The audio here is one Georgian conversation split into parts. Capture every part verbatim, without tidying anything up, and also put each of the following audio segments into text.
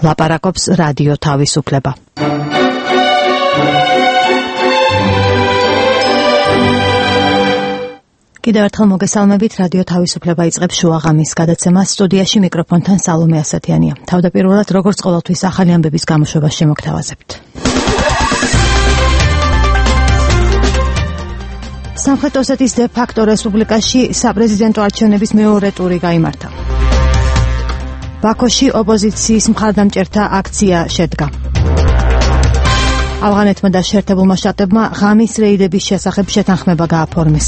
ლაპარაკობს რადიო თავისუფლება. კიდევ ერთხელ მოგესალმებით, რადიო თავისუფლება იწყებს შუაღამის გადაცემას. სტუდიაში მიკროფონთან სალომე ასათიანია. თავდაპირველად, როგორც ყოველთვის, ახალი ამბების გამოშვებას შემოგთავაზებთ. სამხრეთ ოსეთის დე ფაქტო რესპუბლიკაში საპრეზიდენტო არჩევნების მეორე ტური გაიმართა. ბაქოში ოპოზიციის მხარდამჭერთა აქცია შედგა. ავღანეთმა და შეერთებულმა შტატებმა ღამის რეიდების შესახებ შეთანხმება გააფორმეს.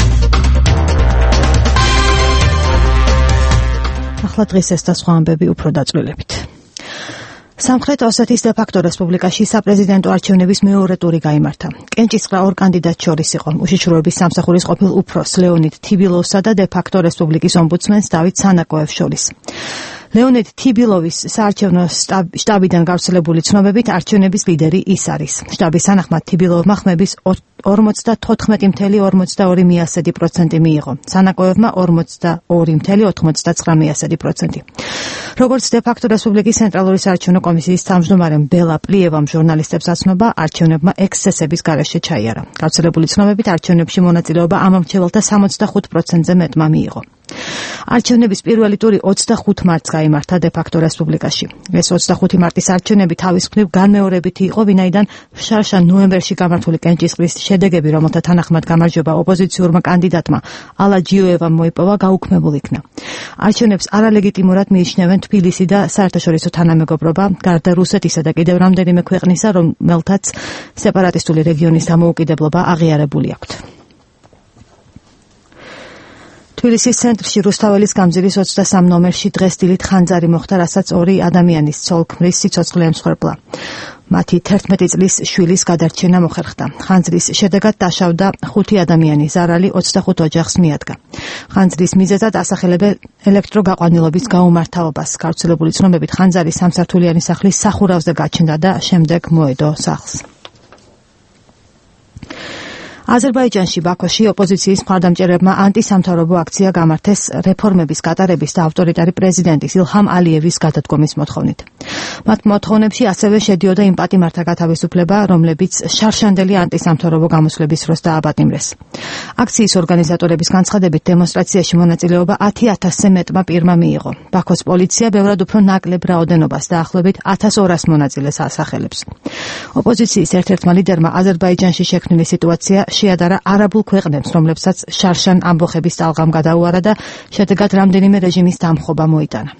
ახლა დღეს ეს და სხვა ამბები უფრო დაწვრილებით. სამხრეთ ოსეთის დე ფაქტო რესპუბლიკაში საპრეზიდენტო არჩევნების მეორე ტური გაიმართა. კენჭისყრა ორ კანდიდატს შორის იყო უშიშროების სამსახურის ყოფილ უფროს ლეონიდ თიბილოვსა და დე ფაქტო რესპუბლიკის ომბუდსმენს დავით სანაკოევს შორის. ლეონიდ თიბილოვის საარჩევნო შტაბიდან გავრცელებული ცნობებით არჩევნების ლიდერი ის არის. შტაბის თანახმად თიბილოვმა ხმების ორმოცდათოთხმეტი წუთი ორმოცდაორი პროცენტი მიიღო. სანაკოევმა ორმოცდაორი წუთი ოცდათვრამეტი პროცენტი. როგორც დე ფაქტო რესპუბლიკის ცენტრალური საარჩევნო კომისიის თავმჯდომარემ ბელა პლიევამ ჟურნალისტებს აცნობა, არჩევნებმა ექსცესების გარეშე ჩაიარა. გავრცელებული ცნობებით არჩევნებში მონაწილეობა ამ მრჩეველთა სამოცდახუთ პროცენტზე მეტმა მიიღო. არჩევნების პირველი ტური ოცდახუთ მარტს გაიმართა დე ფაქტო რესპუბლიკაში. ეს ოცდახუთი მარტის არჩევნები თავის მხრივ განმეორებითი იყო, ვინაიდან შარშან ნოემბერში გამართული კენჭისყრის შედეგები, რომელთა თანახმად გამარჯვება ოპოზიციურმა კანდიდატმა ალა ჯიოევამ მოიპოვა, გაუქმებულ იქნა. არჩევნებს არალეგიტიმურად მიიჩნევენ თბილისი და საერთაშორისო თანამეგობრობა, გარდა რუსეთისა და კიდევ რამდენიმე ქვეყნისა, რომელთაც სეპარატისტული რეგიონის დამოუკიდებლობა აღიარებული აქვთ. თბილისის ცენტრში რუსთაველის გამზირის ოცდასამ ნომერში დღეს დილით ხანძარი მოხდა, რასაც ორი ადამიანის ცოლ-ქმრის სიცოცხლე ემსხვერპლა. მათი თერთმეტი წლის შვილის გადარჩენა მოხერხდა. ხანძრის შედეგად დაშავდა ხუთი ადამიანი, ზარალი ოცდახუთ ოჯახს მიადგა. ხანძრის მიზეზად ასახელებენ ელექტროგაყვანილობის გაუმართავობას. გავრცელებული ცნობებით ხანძარი სამსართულიანი სახლის სახურავზე გაჩნდა და შემდეგ მოედო სახლს. აზერბაიჯანში ბაქოში ოპოზიციის მხარდამჭერებმა ანტისამთავრობო აქცია გამართეს რეფორმების გატარების და ავტორიტარი პრეზიდენტის ილჰამ ალიევის გადადგომის მოთხოვნით. მათ მოთხოვნებში ასევე შედიოდა იმ პატიმართა გათავისუფლება, რომლებიც შარშანდელი ანტისამთავრობო გამოსვლების დროს დააპატიმრეს. აქციის ორგანიზატორების განცხადებით, დემონსტრაციაში მონაწილეობა ათი ათასზე მეტმა პირმა მიიღო. ბაქოს პოლიცია ბევრად უფრო ნაკლებ რაოდენობას დაახლოებით ათას ორას მონაწილეს ასახელებს. ოპოზიციის ერთ-ერთმა ლიდერმა აზერბაიჯანში შექმნილი სიტუაცია შეადარა არაბულ ქვეყნებს, რომლებსაც შარშან ამბოხების ტალღამ გადაუარა და შედეგად რამდენიმე რეჟიმის დამხობა მოიტანა.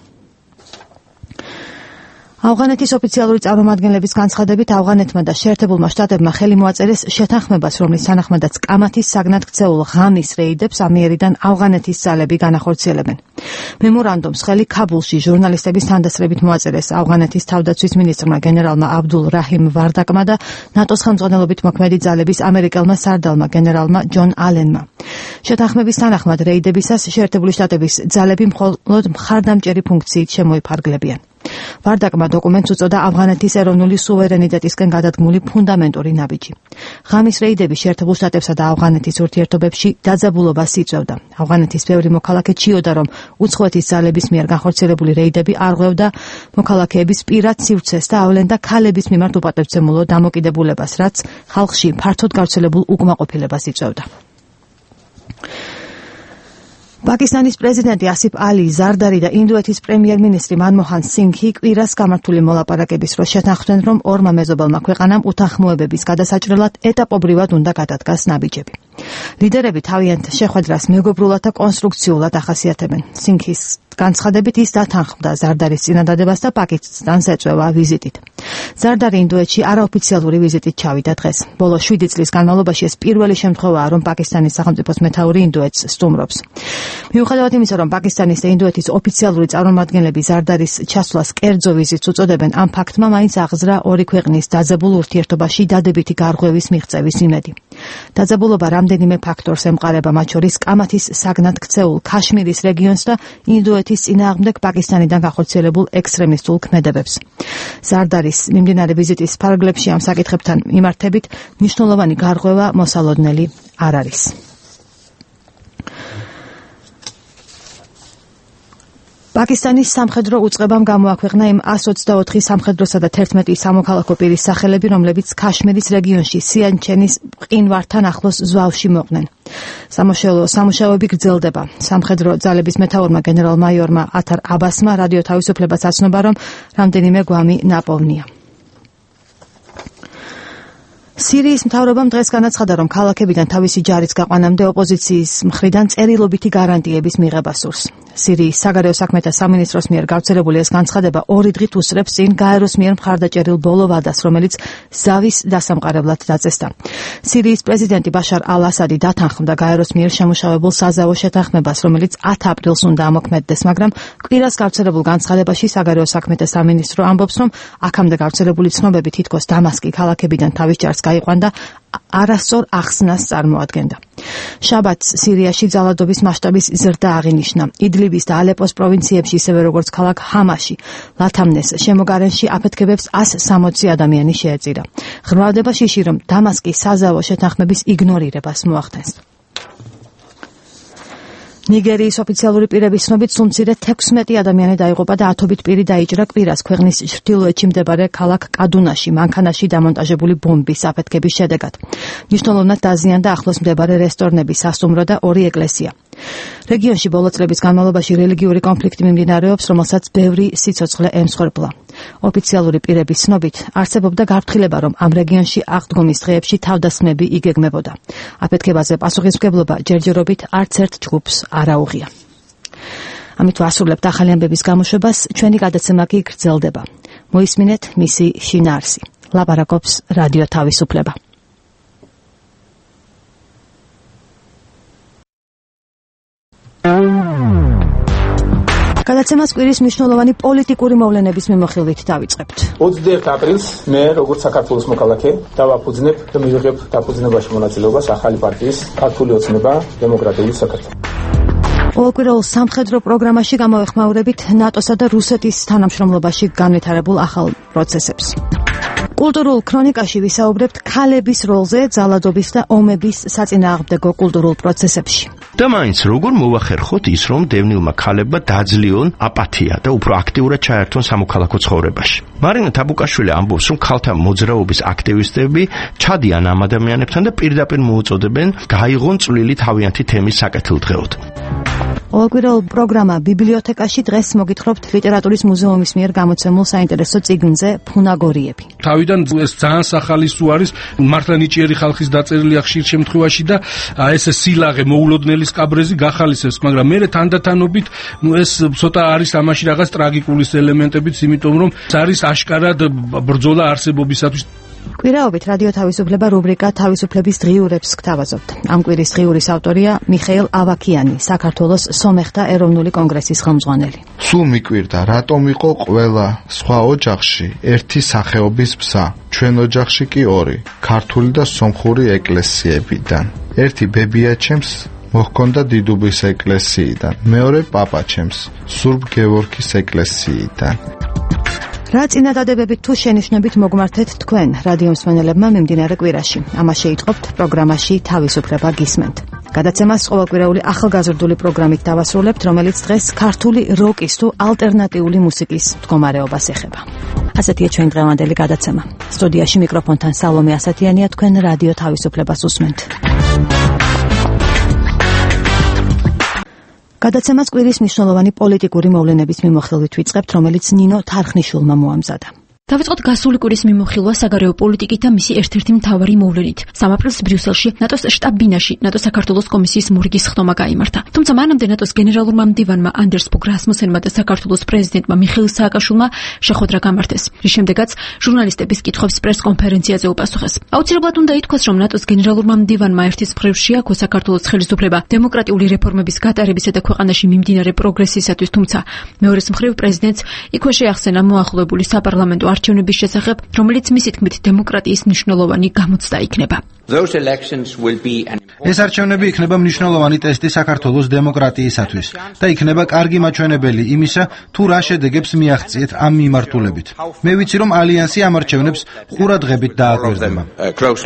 ავღანეთის ოფიციალური წარმომადგენლების განცხადებით, ავღანეთმა და შეერთებულმა შტატებმა ხელი მოაწერეს შეთანხმებას, რომლის თანახმადაც კამათის საგნად ქცეულ ღამის რეიდებს ამიერიდან ავღანეთის ძალები განახორციელებენ. მემორანდუმს ხელი ქაბულში ჟურნალისტების თანდასწრებით მოაწერეს ავღანეთის თავდაცვის მინისტრმა გენერალმა აბდულ რაჰიმ ვარდაკმა და ნატოს ხელმძღვანელობით მოქმედი ძალების ამერიკელმა სარდალმა გენერალმა ჯონ ალენმა. შეთანხმების თანახმად რეიდებისას შეერთებული შტატების ძალები მხოლოდ მხარდამჭერი ფუნქციით შემოიფარგლებიან. ვარდაკმა დოკუმენტს უწოდა ავღანეთის ეროვნული სუვერენიტეტისკენ გადადგმული ფუნდამენტური ნაბიჯი. ღამის რეიდები შეერთებულ შტატებსა და ავღანეთის ურთიერთობებში დაძაბულობას იწვევდა. ავღანეთის ბევრი მოქალაქე ჩიოდა, რომ უცხოეთის ძალების მიერ განხორციელებული რეიდები არღვევდა მოქალაქეების პირად სივრცეს და ავლენდა ქალების მიმართ უპატევცემულო დამოკიდებულებას, რაც ხალხში ფართოდ გავრცელებულ უკმაყოფილებას იწვევდა. პაკისტანის პრეზიდენტი ასიფ ალი ზარდარი და ინდოეთის პრემიერ-მინისტრი მანმოჰან სინგჰი კვირას გამართული მოლაპარაკების დროს შეთანხმდნენ, რომ ორმა მეზობელმა ქვეყანამ უთანხმოებების გადასაჭრელად ეტაპობრივად უნდა გადადგას ნაბიჯები. ლიდერები თავიანთ შეხვედრას მეგობრულად და კონსტრუქციულად ახასიათებენ. სინგჰის განცხადებით ის დათანხმდა ზარდარის წინადადებას და პაკისტანს ეწევა ვიზიტით. ზარდარი ინდოეთში არაოფიციალური ვიზიტით ჩავიდა დღეს. ბოლო შვიდი წლის განმავლობაში ეს პირველი შემთხვევაა, რომ პაკისტანის სახელმწიფოს მეთაური ინდოეთს სტუმრობს. მიუხედავად იმისა, რომ პაკისტანის და ინდოეთის ოფიციალური წარმომადგენლები ზარდარის ჩასვლას კერძო ვიზიტს უწოდებენ, ამ ფაქტმა მაინც აღზრა ორი ქვეყნის დაძაბულ ურთიერთობაში დადებითი გარღვევის მიღწევის იმედი. დაძაბულობა რამდენიმე ფაქტორს ემყარება, მათ შორის კამათის საგნად ქცეულ ქაშმირის რეგიონს და ინდოეთის წინააღმდეგ პაკისტანიდან განხორციელებულ ექსტრემისტულ ქმედებებს. ზარდარის მიმდინარე ვიზიტის ფარგლებში ამ საკითხებთან მიმართებით მნიშვნელოვანი გარღვევა მოსალოდნელი არ არის. პაკისტანის სამხედრო უწყებამ გამოაქვეყნა იმ one twenty-four სამხედროსა და eleven სამოქალაქო პირის სახელები, რომლებიც ქაშმირის რეგიონში სიანჩენის მყინვართან ახლოს ზვავში მოყვნენ. სამუშაო სამუშაოები გრძელდება. სამხედრო ძალების მეთაურმა გენერალ-მაიორმა ათარ აბასმა რადიო თავისუფლებას აცნობა, რომ რამდენიმე გვამი ნაპოვნია. სირიის მთავრობამ დღეს განაცხადა, რომ ქალაქებიდან თავისი ჯარის გაყვანამდე ოპოზიციის მხრიდან წერილობითი გარანტიების მიღება სურს. სირიის საგარეო საქმეთა სამინისტროს მიერ გავრცელებული ეს განცხადება ორი დღით უსწრებს წინ გაეროს მიერ მხარდაჭერილ ბოლო ვადას, რომელიც ზავის დასამყარებლად დაწესდა. სირიის პრეზიდენტი ბაშარ ალ-ასადი დათანხმდა გაეროს მიერ შემუშავებულ საზავო შეთანხმებას, რომელიც ათი აპრილს უნდა ამოქმედდეს, მაგრამ კვირას გავრცელებულ განცხადებაში საგარეო საქმეთა სამინისტრო ამბობს, რომ აქამდე გავრცელებული ცნობები თითქოს დამასკი ქალაქებიდან თავის ჯარს გაიყვანდა არასწორ ახსნას წარმოადგენდა. შაბათს სირიაში ძალადობის მასშტაბის ზრდა აღინიშნა. იდლიბის და ალეპოს პროვინციებში, ისევე როგორც ქალაქ ჰამაში, ლათამნეს შემოგარენში აფეთქებებს one sixty ადამიანი შეეწირა. ღრმავდება შიში, რომ დამასკი საზავო შეთანხმების იგნორირებას მოახდენს. ნიგერიის ოფიციალური პირების ცნობით სულ მცირე თექვსმეტი ადამიანი დაიღუპა და ათობით პირი დაიჭრა კვირას ქვეყნის ჩრდილოეთში მდებარე ქალაქ კადუნაში მანქანაში დამონტაჟებული ბომბის აფეთქების შედეგად. მნიშვნელოვნად დაზიანდა ახლოს მდებარე რესტორნები, სასტუმრო და ორი ეკლესია. რეგიონში ბოლო წლების განმავლობაში რელიგიური კონფლიქტი მიმდინარეობს, რომელსაც ბევრი სიცოცხლე ემსხვერპლა. ოფიციალური პირების ცნობით არსებობდა გაფრთხილება, რომ ამ რეგიონში აღდგომის დღეებში თავდასხმები იგეგმებოდა. აფეთქებაზე პასუხისმგებლობა ჯერჯერობით არც ერთ ჯგუფს არ აუღია. ამით ვასრულებთ ახალი ამბების გამოშვებას, ჩვენი გადაცემა კი გრძელდება. მოისმინეთ მისი შინაარსი. ლაპარაკობს რადიო თავისუფლება. გადაცემას კვირის მნიშვნელოვანი პოლიტიკური მოვლენების მიმოხილვით დავიწყებთ. ოცდაერთი აპრილს მე, როგორც საქართველოს მოქალაქე, დავაფუძნებ და მივიღებ დაფუძნებაში მონაწილეობას ახალი პარტიის ქართული ოცნება დემოკრატიული საქართველო. ყოველკვირეულ სამხედრო პროგრამაში გამოვეხმაურებით ნატოსა და რუსეთის თანამშრომლობაში განვითარებულ ახალ პროცესებს. კულტურულ ქრონიკაში ვისაუბრებთ ქალების როლზე ძალადობის და ომების საწინააღმდეგო კულტურულ პროცესებში. და მაინც როგორ მოვახერხოთ ის, რომ დევნილმა ქალებმა დაძლიონ აპათია და უფრო აქტიურად ჩაერთონ სამოქალაქო ცხოვრებაში. მარინა თაბუკაშვილი ამბობს, რომ ქალთა მოძრაობის აქტივისტები ჩადიან ამ ადამიანებთან და პირდაპირ მოუწოდებენ გაიღონ წვლილი თავიანთი თემის საკეთილდღეოდ. ყოველკვირეულ პროგრამა ბიბლიოთეკაში დღეს მოგითხრობთ ლიტერატურის მუზეუმის მიერ გამოცემულ საინტერესო წიგნზე ფუნაგორიები. თავიდან ეს ძალიან სახალი სუ არის მართლა ნიჭიერი ხალხის დაწერილია ხშირ შემთხვევაში და ეს სილაღე მოულოდნელი სკაბრეზი გახალისებს, მაგრამ მე თანდათანობით ნუ ეს ცოტა არის ამაში რაღაც ტრაგიკული ელემენტებიც, იმიტომ რომ არის აშკარად ბრძოლა არსებობისათვის. კვირაობით რადიო თავისუფლება რუბრიკა თავისუფლების დღიურებს გთავაზობთ. ამ კვირის დღიურის ავტორია მიხეილ ავაქიანი, საქართველოს სომეხთა ეროვნული კონგრესის ხელმძღვანელი. სულ მიკვირდა, რატომ იყო ყველა სხვა ოჯახში ერთი სახეობის ბზა, ჩვენ ოჯახში კი ორი, ქართული და სომხური ეკლესიებიდან. ერთი ბებიაჩემს მოჰქონდა დიდუბის ეკლესიიდან, მეორე პაპაჩემს სურბ გევორგის ეკლესიიდან. რა წინადადებებით თუ შენიშვნებით მოგმართეთ თქვენ რადიო მსმენელებმა მიმდინარე კვირაში. ამას შეიტყობთ პროგრამაში თავისუფლება გისმენთ. გადაცემას ყოველკვირეული ახალგაზრდული პროგრამით დავასრულებთ, რომელიც დღეს ქართული როკის თუ ალტერნატიული მუსიკის მდგომარეობას ეხება. ასეთია ჩვენი დღევანდელი გადაცემა. სტუდიაში მიკროფონთან სალომე ასათიანია, თქვენ რადიო თავისუფლებას უსმენთ. გადაცემას კვირის მნიშვნელოვანი პოლიტიკური მოვლენების მიმოხილვით ვიწყებთ, რომელიც ნინო თარხნიშვილმა მოამზადა. დავიწყოთ გასული კვირის მიმოხილვა საგარეო პოლიტიკით და მისი ერთ-ერთი მთავარი მოვლენით. სამი აპრილს ბრიუსელში ნატოს შტაბ-ბინაში ნატოს საქართველოს კომისიის მორიგის ხდომა გაიმართა. თუმცა მანამდე ნატოს გენერალურმა მდივანმა ანდერს ფოგ რასმუსენმა და საქართველოს პრეზიდენტმა მიხეილ სააკაშვილმა შეხვედრა გამართეს. რის შემდეგაც ჟურნალისტების კითხვებს პრეს-კონფერენციაზე უპასუხეს. აუცილებლად უნდა ითქვას, რომ ნატოს გენერალურმა მდივანმა ერთის მხრივ შეაქო საქართველოს ხელისუფლება დემოკრატიული რეფორმების გატარებისა და ქვეყანაში მიმდინარე პროგრესისათვის, თუმცა მეორეს მხრივ პრეზიდენტს იქვე შეახსენა მოახლოებული საპარლამენტო არჩევნების შესახებ, რომელიც მისი თქმით დემოკრატიის მნიშვნელოვანი გამოცდა იქნება. ეს არჩევნები იქნება მნიშვნელოვანი ტესტი საქართველოს დემოკრატიისათვის და იქნება კარგი მაჩვენებელი იმისა, თუ რა შედეგებს მიაღწიეთ ამ მიმართულებით. მე ვიცი, რომ ალიანსი ამ არჩევნებს ყურადღებით დააკვირდება.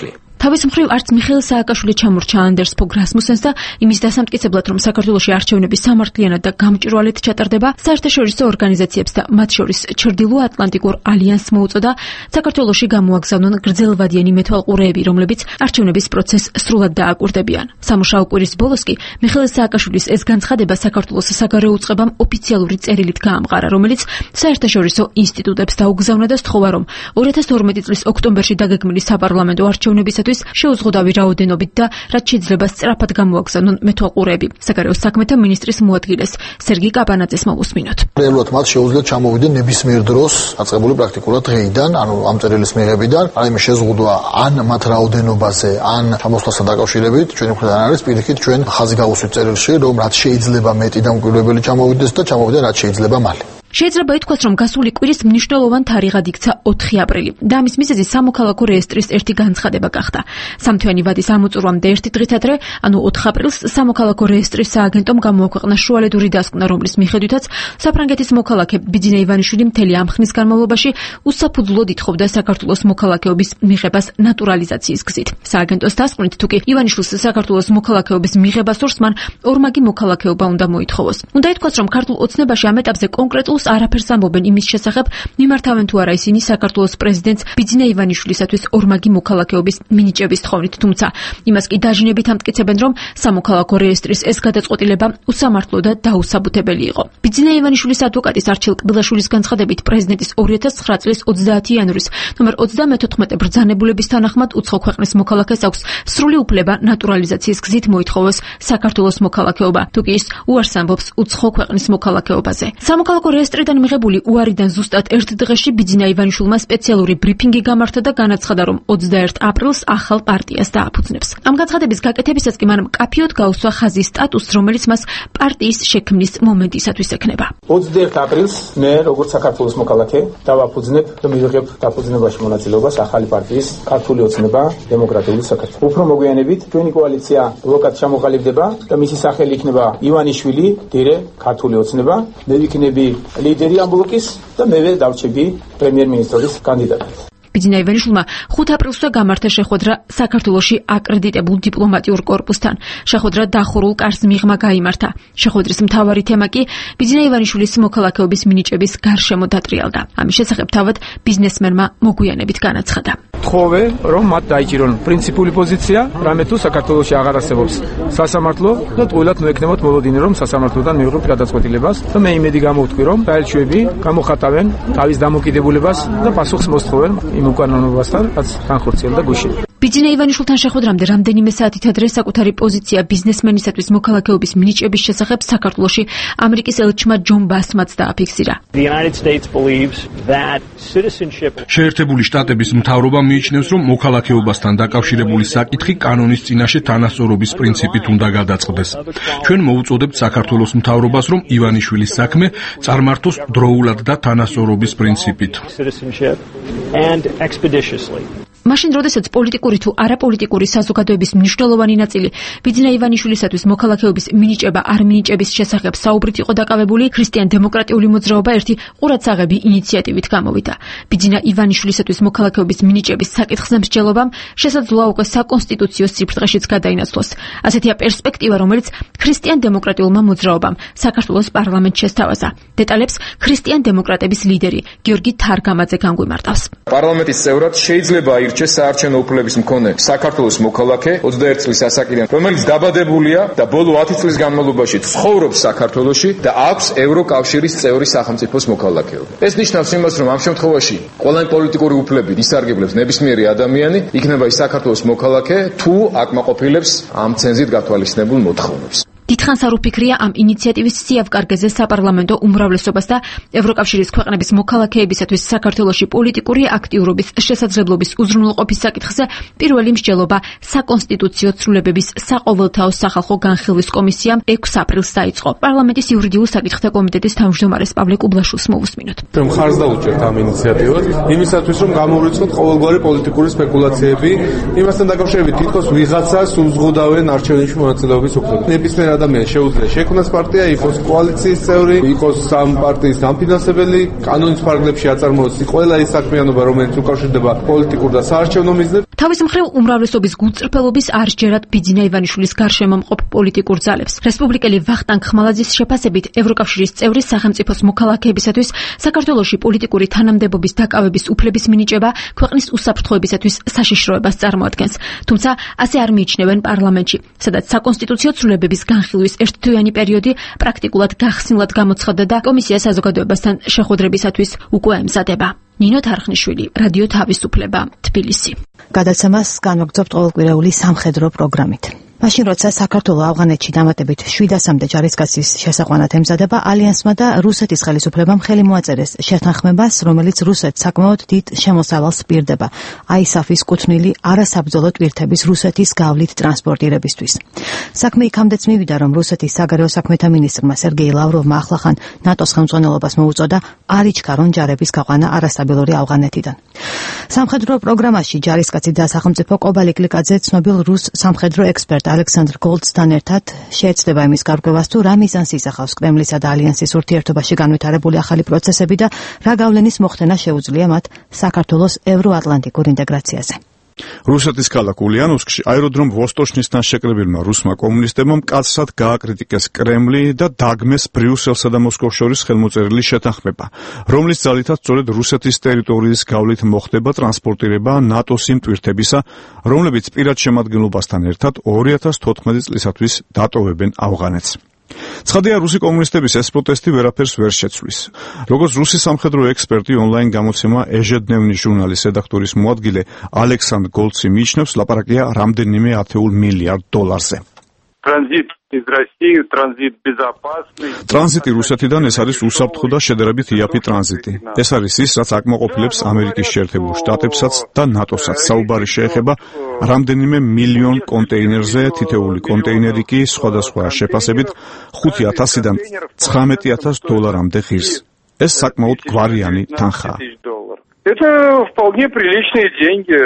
თავის მხრივ არც მიხეილ სააკაშვილი ჩამორჩა ანდერს ფოგ რასმუსენს და იმის დასამტკიცებლად, რომ საქართველოში არჩევნები სამართლიანად და გამჭვირვალედ ჩატარდება, საერთაშორისო ორგანიზაციებს და მათ შორის ჩრდილო-ატლანტიკურ ალიანსს მოუწოდა საქართველოში გამოაგზავნონ გრძელვადიანი მეთვალყურეები, რომლებიც არჩევნების პროცესს სრულად დააკვირდებიან. სამუშაო კვირის ბოლოს კი მიხეილ სააკაშვილის ეს განცხადება საქართველოს საგარეო უწყებამ ოფიციალური წერილით გაამყარა, რომელიც საერთაშორისო ინსტიტუტებს დაუგზავნა და სთხოვა, რომ ორი ათას თორმეტი წლის ოქტომბერში დაგეგმილი საპარლამენტო არჩევნებისათვის შეუზღუდავი რაოდენობით და რაც შეიძლება სწრაფად გამოაგზავნონ მეთვალყურეები. საგარეო საქმეთა მინისტრის მოადგილეს სერგი კაპანაძეს მოვუსმინოთ. რეალურად მათ შეუძლიათ ჩამოვიდნენ ნებისმიერ დროს აწყებული პრაქტიკულად დღეიდან, ანუ ამ წერილის მიღებიდან, ან იმ შეზღუდვა ან მათ რაოდენობაზე, ან ჩამოსვლასთან დაკავშირებით ჩვენი მხრიდან არის პირიქით ჩვენ ხაზი გავუსვით წერილში, რომ რაც შეიძლება მეტი დამკვირვებელი ჩამოვიდეს და ჩამოვიდეს რაც შეიძლება მალე. შეიძლება ითქვას, რომ გასული კვირის მნიშვნელოვან თარიღად იქცა ოთხი აპრილი და ამის მიზეზი სამოქალაქო რეესტრის ერთი განცხადება გახდა. სამთვიანი ვადის ამოწურვამდე ერთი დღით ადრე, ანუ ოთხ აპრილს სამოქალაქო რეესტრის სააგენტომ გამოაქვეყნა შუალედური დასკვნა, რომლის მიხედვითაც საფრანგეთის მოქალაქე ბიძინა ივანიშვილი მთელი ამ ხნის განმავლობაში უსაფუძვლოდ ითხოვდა საქართველოს მოქალაქეობის მიღებას ნატურალიზაციის გზით. სააგენტოს დასკვნით, თუკი ივანიშვილს საქართველოს მოქალაქეობის მიღება სურს, მან ორმაგი მოქალაქეობა უნდა მოითხოვოს. უნდა ითქვას, რომ ქართულ ოცნებაში ამ ეტაპზე კონკრეტულ არაფერს ამბობენ იმის შესახებ, მიმართავენ თუ არა ისინი საქართველოს პრეზიდენტს ბიძინა ივანიშვილისათვის ორმაგი მოქალაქეობის მინიჭების თხოვნით, თუმცა იმას კი დაჟინებით ამტკიცებენ, რომ სამოქალაქო რეესტრის ეს გადაწყვეტილება უსამართლო და დაუსაბუთებელი იყო. ბიძინა ივანიშვილის ადვოკატის არჩილ კბილაშვილის განცხადებით, პრეზიდენტის ორი ათას ცხრა წლის ოცდაათი იანვრის ნომერ ოცდამეთოთხმეტე ბრძანებულების თანახმად უცხო ქვეყნის მოქალაქეს აქვს სრული უფლება ნატურალიზაციის გზით მოითხოვოს საქართველოს მოქალაქეობა, თუკი ის უარს ამბობს უცხო ქვეყნის მოქალაქეობაზე. სამოქალაქო რეესტრიდან მიღებული უარიდან ზუსტად ერთ დღეში ბიძინა ივანიშვილმა სპეციალური ბრიფინგი გამართა და განაცხადა, რომ ოცდაერთ აპრილს ახალ პარტიას დააფუძნებს. ამ განცხადების გაკეთებისას კი მან მკაფიოდ გაუსვა ხაზის სტატუსს, რომელიც მას პარტიის შექმნის მომენტისათვის ექნება. ოცდაერთ აპრილს მე, როგორც საქართველოს მოქალაქე, დავაფუძნებ და მივიღებ დაფუძნებაში მონაწილეობას ახალი პარტიის ქართული ოცნება დემოკრატიული საქართველო. უფრო მოგვიანებით ჩვენი კოალიცია ბლოკად ჩამოყალიბდება და მისი სახელი იქნება ივანიშვილი დირე ქართული ოცნება. მე ვიქნები ლიდერი ამ ბლოკის და მევე დავრჩები პრემიერ-მინისტრის კანდიდატად. ბიძინა ივანიშვილმა ხუთ აპრილსვე გამართა შეხვედრა საქართველოში აკრედიტებულ დიპლომატიურ კორპუსთან. შეხვედრა დახურულ კარს მიღმა გაიმართა. შეხვედრის მთავარი თემა კი ბიძინა ივანიშვილის მოქალაქეობის მინიჭების გარშემო დატრიალდა. ამის შესახებ თავად ბიზნესმენმა მოგვიანებით განაცხადა. თხოვე, რომ მათ დაიჭირონ პრინციპული პოზიცია, რამე თუ საქართველოში აღარ არსებობს სასამართლო და ტყუილად მოექნებათ მოლოდინი, რომ სასამართლოდან მივიღებთ გადაწყვეტილებას და მე იმედი გამოვთქვი, რომ საელჩოები გამოხატავენ თავის დამოკიდებულებას და პასუხს მოსთხოვენ იმ უკანონობასთან, რაც განხორციელდა გუშინ. ბიძინა ივანიშვილთან შეხვედრამდე რამდენიმე საათით ადრე საკუთარი პოზიცია ბიზნესმენისათვის მოქალაქეობის მინიჭების შესახებ საქართველოში ამერიკის ელჩმა ჯონ ბასმაც დააფიქსირა. შეერთებული შტატების მთავრობა მიიჩნევს, რომ მოქალაქეობასთან დაკავშირებული საკითხი კანონის წინაშე თანასწორობის პრინციპით უნდა გადაწყდეს. ჩვენ მოუწოდებთ საქართველოს მთავრობას, რომ ივანიშვილის საქმე წარმართოს დროულად და თანასწორობის პრინციპით. მაშინ, როდესაც პოლიტიკური თუ არაპოლიტიკური საზოგადოების მნიშვნელოვანი ნაწილი ბიძინა ივანიშვილისათვის მოქალაქეობის მინიჭება არ მინიჭების შესახებ საუბრით იყო დაკავებული, ქრისტიან-დემოკრატიული მოძრაობა ერთი ყურადსაღები ინიციატივით გამოვიდა. ბიძინა ივანიშვილისათვის მოქალაქეობის მინიჭების საკითხზე მსჯელობამ შესაძლოა უკვე საკონსტიტუციო სიფრთხეშიც გადაინაცვლოს. ასეთია პერსპექტივა, რომელიც ქრისტიან-დემოკრატიულმა მოძრაობამ საქართველოს პარლამენტში შესთავაზა. დეტალებს ქრისტიან-დემოკრატების ლიდერი გიორგი თარგამაძე განგვიმარტავს. პარლამენტის წევრად შეიძლება აირჩეს საარჩევნო უფლების მქონე საქართველოს მოქალაქე ოცდაერთი წლის ასაკიდან, რომელიც დაბადებულია და ბოლო ათი წლის განმავლობაში ცხოვრობს საქართველოში და აქვს ევროკავშირის წევრი სახელმწიფოს მოქალაქეობა. ეს ნიშნავს იმას, რომ ამ შემთხვევაში ყველანი პოლიტიკური უფლებით ისარგებლებს ნებისმიერი ადამიანი, იქნება ის საქართველოს მოქალაქე, თუ აკმაყოფილებს ამ ცენზით გათვალისწინებულ მოთხოვნებს. დიდხანს არ უფიქრია ამ ინიციატივის სიავკარგეზე საპარლამენტო უმრავლესობას და ევროკავშირის ქვეყნების მოქალაქეებისათვის საქართველოში პოლიტიკური აქტიურობის შესაძლებლობის უზრუნველყოფის საკითხზე პირველი მსჯელობა საკონსტიტუციო ცვლილებების საყოველთაო სახალხო განხილვის კომისიამ ექვსი აპრილს დაიწყო. პარლამენტის იურიდიულ საკითხთა კომიტეტის თავმჯდომარეს პავლე კუბლაშვილს მოვუსმინოთ. ჩვენ მხარს დაუჭერთ ამ ინიციატივას იმისათვის, რომ გამოვიწყოთ ყოველგვარი პოლიტიკური სპეკულაციები, იმასთან დაკავშირებით თითქოს ვიღაცას უზღუდავენ არჩევნებში მონაწილეობის უფლება. ნებისმიერ ადამიანი შეუძლია შექმნას პარტია, იყოს კოალიციის წევრი, იყოს სამ პარტიის დამფინანსებელი, კანონის ფარგლებში აწარმოოს ყველა ის საქმიანობა, რომელიც უკავშირდება პოლიტიკურ და საარჩევნო მიზნებს. თავის მხრივ უმრავლესობის გულწრფელობის არ სჯერათ ბიძინა ივანიშვილის გარშემო მყოფ პოლიტიკურ ძალებს. რესპუბლიკელი ვახტანგ ხმალაძის შეფასებით ევროკავშირის წევრი სახელმწიფოს მოქალაქეებისათვის საქართველოში პოლიტიკური თანამდებობის დაკავების უფლების მინიჭება ქვეყნის უსაფრთხოებისათვის საშიშროებას წარმოადგენს. თუმცა ასე არ მიიჩნევენ პარლამენტში, სადაც საკონსტიტუციო ცვლილებების განხილვის ერთთვიანი პერიოდი პრაქტიკულად გახსნილად გამოცხადდა და კომისია საზოგადოებასთან შეხვედრებისათვის უკვე ემზადება. ნინო თარხნიშვილი, რადიო თავისუფლება, თბილისი. გადაცემას განვაგრძობთ ყოველკვირეული სამხედრო პროგრამით. მაშინ როცა საქართველო ავღანეთში დამატებით შვიდასამდე ჯარისკაცის შესაყვანად ემზადება, ალიანსმა და რუსეთის ხელისუფლებამ ხელი მოაწერეს შეთანხმებას, რომელიც რუსეთს საკმაოდ დიდ შემოსავალს პირდება აისაფის კუთვნილი არასაბრძოლო ტვირთების რუსეთის გავლით ტრანსპორტირებისთვის. საქმე იქამდეც მივიდა, რომ რუსეთის საგარეო საქმეთა მინისტრმა სერგეი ლავროვმა ახლახან ნატოს ხელმძღვანელობას მოუწოდა არ იჩქარონ ჯარების გაყვანა არასტაბილური ავღანეთიდან. სამხედრო პროგრამაში ჯარისკაცი და სახელმწიფო კობალი კლიკაძე ცნობილ რუს სამხედრო ექსპერტ ალექსანდრ გოლდსთან ერთად შეეცდება იმის გარკვევას, თუ რა მიზანს ისახავს კრემლისა და ალიანსის ურთიერთობაში განვითარებული ახალი პროცესები და რა გავლენის მოხდენა შეუძლია მათ საქართველოს ევროატლანტიკურ ინტეგრაციაზე. რუსეთის ქალაქ ულიანოვსკში აეროდრომ ვოსტოჩნისთან შეკრებილმა რუსმა კომუნისტებმა მკაცრად გააკრიტიკეს კრემლი და დაგმეს ბრიუსელსა და მოსკოვს შორის ხელმოწერილი შეთანხმება, რომლის ძალითაც სწორედ რუსეთის ტერიტორიის გავლით მოხდება ტრანსპორტირება ნატოს იმ ტვირთებისა, რომლებიც პირად შემადგენლობასთან ერთად ორი ათას თოთხმეტი წლისათვის დატოვებენ ავღანეთს. ცხადია, რუსი კომუნისტების ეს პროტესტი ვერაფერს ვერ შეცვლის. როგორც რუსი სამხედრო ექსპერტი ონლაინ გამოცემა ეჟედნევნის ჟურნალის რედაქტორის მოადგილე ალექსანდრ გოლცი მიიჩნევს, ლაპარაკია რამდენიმე ათეულ მილიარდ დოლარზე. Транзит из России, транзит безопасный. ტრანზიტი რუსეთიდან ეს არის უსაფრთხო და შედარებით იაფი ტრანზიტი. ეს არის ის, რაც აკმაყოფილებს ამერიკის შეერთებულ შტატებსაც და ნატოსაც. საუბარი შეეხება რამდენიმე მილიონ კონტეინერზე, თითეული კონტეინერი კი სხვადასხვა შეფასებით ხუთი ათასიდან ცხრამეტი ათას დოლარამდე ღირს. ეს საკმაოდ გვარიანი თანხაა. Это вполне приличные деньги.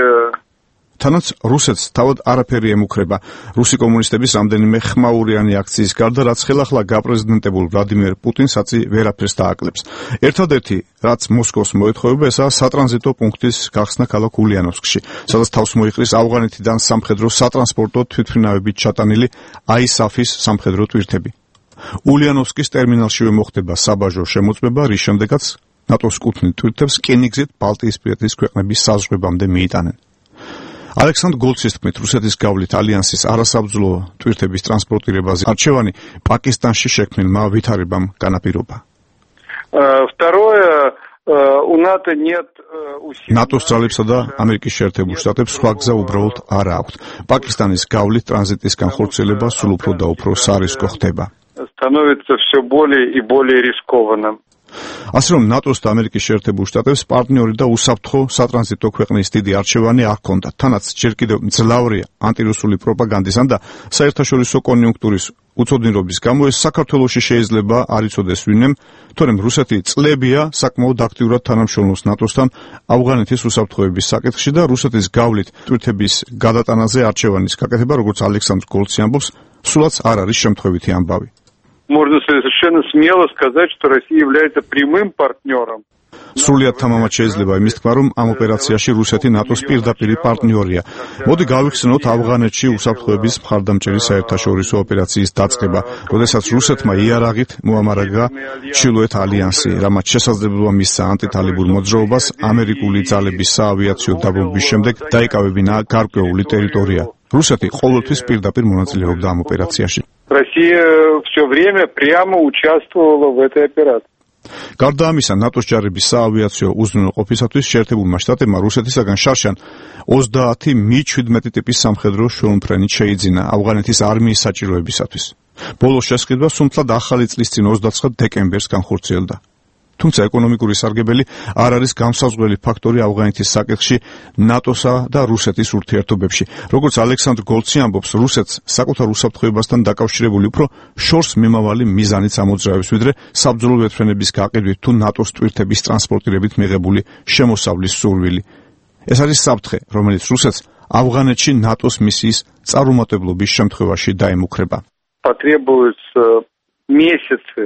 თანაც რუსეთს თავად არაფერი ემუქრება რუსი კომუნისტების რამდენიმე ხმაურიანი აქციის გარდა, რაც ხელახლა გაპრეზიდენტებულ ვლადიმერ პუტინსაც ვერაფერს დააკლებს. ერთადერთი, რაც მოსკოვს მოეთხოვება, ესაა სატრანზიტო პუნქტის გახსნა ქალაქ ულიანოვსკში, სადაც თავს მოიყრის ავღანეთიდან სამხედრო სატრანსპორტო თვითმფრინავებით ჩატანილი აისაფის სამხედრო ტვირთები. ულიანოვსკის ტერმინალშივე მოხდება საბაჟო შემოწმება, რის შემდეგაც ნატოს კუთვნილ ტვირთებს რკინიგზით ბალტიისპირეთის ქვეყნების საზღვრებამდე მიიტანენ. ალექსანდრ გოლცის თქმით, რუსეთის გავლით ალიანსის არასაბრძოლო ტვირთების ტრანსპორტირებაზე არჩევანი პაკისტანში შექმნილმა ვითარებამ განაპირობა. Второе, у НАТО нет ნატოს ძალებსა და ამერიკის შეერთებულ შტატებს სხვა გზა უბრალოდ არ აქვთ. პაკისტანის გავლით ტრანზიტის განხორციელება სულ უფრო და უფრო სარისკო ხდება. становится все более и более рискованным. ასე რომ ნატოს და ამერიკის შეერთებულ შტატებს პარტნიორი და უსაფრთხო სატრანზიტო ქვეყნის დიდი არჩევანი არ ჰქონდათ. თანაც ჯერ კიდევ მძლავრია ანტირუსული პროპაგანდისა და საერთაშორისო კონიუნქტურის უცოდინრობის გამო ეს საქართველოში შეიძლება არ იცოდეს ვინმემ, თორემ რუსეთი წლებია საკმაოდ აქტიურად თანამშრომლობს ნატოსთან ავღანეთის უსაფრთხოების საკითხში და რუსეთის გავლით ტვირთების გადატანაზე არჩევანის გაკეთება, როგორც ალექსანდრ გოლცი ამბობს, სულაც არ არის შემთხვევითი ამბავი. Можно совершенно смело сказать, что Россия является прямым партнером. სრულიად თამამად შეიძლება იმის თქმა, რომ ამ ოპერაციაში რუსეთი ნატოს პირდაპირი პარტნიორია. მოდი გავიხსენოთ ავღანეთში უსაფრთხოების მხარდამჭერი საერთაშორისო ოპერაციის დაწყება, როდესაც რუსეთმა იარაღით მოამარაგა ჩრდილოეთ ალიანსი, რამაც შესაძლებლობა მისცა ანტიტალიბურ მოძრაობას ამერიკული ძალების საავიაციო დაბომბვის შემდეგ დაიკავებინა გარკვეული ტერიტორია. რუსეთი ყოველთვის პირდაპირ მონაწილეობდა ამ ოპერაციაში. Россия все время прямо участвовала в этой операции. გარდა ამისა, ნატოს ჯარების საავიაციო უზრუნველყოფისათვის შეერთებულმა შტატებმა რუსეთისაგან შარშან ოცდაათი მი შვიდმეტი ტიპის სამხედრო შრომფრენი შეიძინა ავღანეთის არმიის საჭიროებისათვის. ბოლოს შესყიდვა სუმთლად ახალი წლის წინ ოცდაცხრა დეკემბერს განხორციელდა. თუმცა ეკონომიკური სარგებელი არ არის განსაზღვრელი ფაქტორი ავღანეთის საკითხში ნატოსა და რუსეთის ურთიერთობებში. როგორც ალექსანდრ გოლცი ამბობს, რუსეთს საკუთარ უსაფრთხოებასთან დაკავშირებული უფრო შორს მიმავალი მიზანიც ამოძრავებს, ვიდრე საბრძოლო ვეთფრენების გაყიდვით თუ ნატოს ტვირთების ტრანსპორტირებით მიღებული შემოსავლის სურვილი. ეს არის საფრთხე, რომელიც რუსეთს ავღანეთში ნატოს მისიის წარუმატებლობის შემთხვევაში დაემუქრება. потребуются месяцы.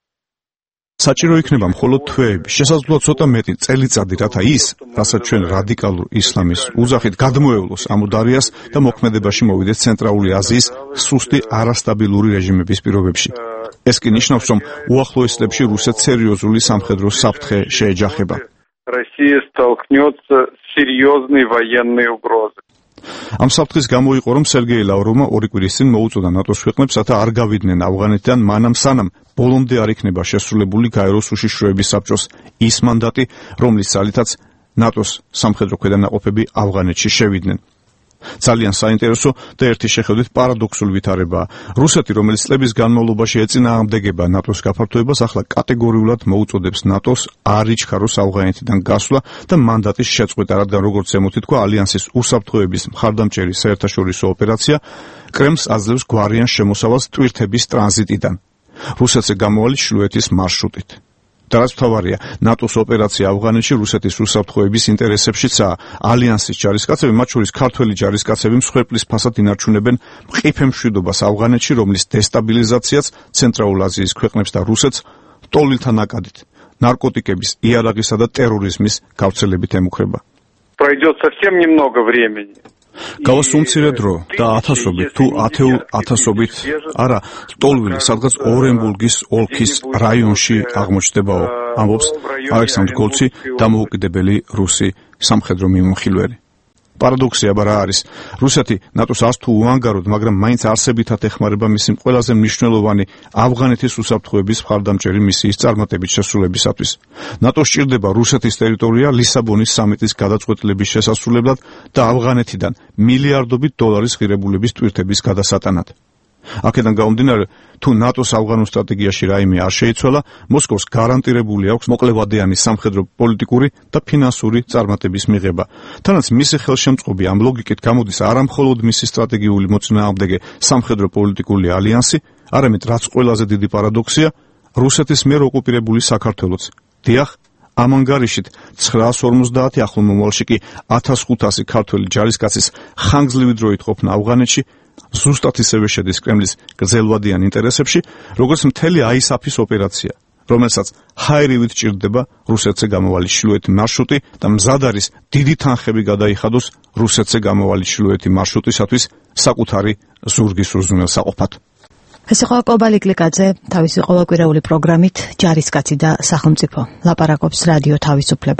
საჭირო იქნება მხოლოდ თვეები, შესაძლოა ცოტა მეტი წელიწადი, რათა ის, რასაც ჩვენ რადიკალურ ისლამის უძახით გადმოევლოს ამუდარიას და მოქმედებაში მოვიდეს ცენტრალური აზიის სუსტი არასტაბილური რეჟიმების პირობებში. ეს კი ნიშნავს, რომ უახლოეს წლებში რუსეთს სერიოზული სამხედრო საფრთხე შეეჯახება. Россия столкнется с серьезной военной угрозой. ამ საფრთხის გამო იყო, რომ სერგეი ლავროვმა ორი კვირის წინ მოუწოდა ნატოს ქვეყნებს, რათა არ გავიდნენ ავღანეთიდან მანამ სანამ ბოლომდე არ იქნება შესრულებული გაეროს უშიშროების საბჭოს ის მანდატი, რომლის ძალითაც ნატოს სამხედრო ქვედანაყოფები ავღანეთში შევიდნენ. ძალიან საინტერესო და ერთი შეხედვით პარადოქსული ვითარებაა. რუსეთი, რომელიც წლების განმავლობაში ეწინააღმდეგება ნატოს გაფართოებას, ახლა კატეგორიულად მოუწოდებს ნატოს არ იჩქაროს ავღანეთიდან გასვლა და მანდატის შეწყვეტა, რადგან როგორც ზემოთი თქვა, ალიანსის უსაფრთხოების მხარდამჭერი საერთაშორისო ოპერაცია კრემლს აძლევს გვარიან შემოსავალს ტვირთების ტრანზიტიდან. რუსეთზე გამოვალი ჩრდილოეთის მარშრუტით. და რაც მთავარია, ნატოს ოპერაცია ავღანეთში რუსეთის უსაფრთხოების ინტერესებშიცაა. ალიანსის ჯარისკაცები, მათ შორის ქართველი ჯარისკაცები, მსხვერპლის ფასად ინარჩუნებენ მყიფე მშვიდობას ავღანეთში, რომლის დესტაბილიზაციაც ცენტრალურ აზიის ქვეყნებს და რუსეთს ტოლილთა ნაკადით, ნარკოტიკების, იარაღისა და ტერორიზმის გავრცელებით ემუქრება. Пройдет совсем немного времени. გავს უმცირე დრო და ათასობით თუ ათეულ ათასობით არა ტოლვილი სადღაც ორენბურგის ოლქის რაიონში აღმოჩნდებაო, ამბობს ალექსანდრ გოლცი, დამოუკიდებელი რუსი სამხედრო მიმოხილველი. პარადოქსი აბა რა არის? რუსეთი ნატოს არც თუ უანგაროდ, მაგრამ მაინც არსებითად ეხმარება მისი ყველაზე მნიშვნელოვანი ავღანეთის უსაფრთხოების მხარდამჭერი მისიის წარმატებით შესრულებისათვის. ნატო სჭირდება რუსეთის ტერიტორია ლისაბონის სამიტის გადაწყვეტილების შესასრულებლად და ავღანეთიდან მილიარდობით დოლარის ღირებულების ტვირთების გადასატანად. აქედან გამომდინარე, თუ ნატოს ავღანურ სტრატეგიაში რაიმე არ შეიცვალა, მოსკოვს გარანტირებული აქვს მოკლევადიანი სამხედრო პოლიტიკური და ფინანსური წარმატების მიღება. თანაც მისი ხელშემწყობი ამ ლოგიკით გამოდის არა მხოლოდ მისი სტრატეგიული მოწინააღმდეგე სამხედრო პოლიტიკური ალიანსი, არამედ რაც ყველაზე დიდი პარადოქსია, რუსეთის მიერ ოკუპირებული საქართველოც. დიახ, ამ ანგარიშით ცხრაას ორმოცდაათი ახლო მომავალში კი ათას ხუთასი ქართველი ჯარისკაცის ხანგრძლივი დროით ყოფნა ავღანეთში ზუსტად ისევე შედის კრემლის გრძელვადიან ინტერესებში, როგორც მთელი აისაფის ოპერაცია, რომელსაც ჰაერივით ჭირდება რუსეთზე გამოვალი ჩრდილოეთი მარშრუტი და მზად არის დიდი თანხები გადაიხადოს რუსეთზე გამოვალი ჩრდილოეთი მარშრუტისათვის საკუთარი ზურგის უზრუნველსაყოფად. ეს იყო კობალი კლიკაძე თავისი ყოველკვირეული პროგრამით ჯარისკაცი და სახელმწიფო. ლაპარაკობს რადიო თავისუფლება.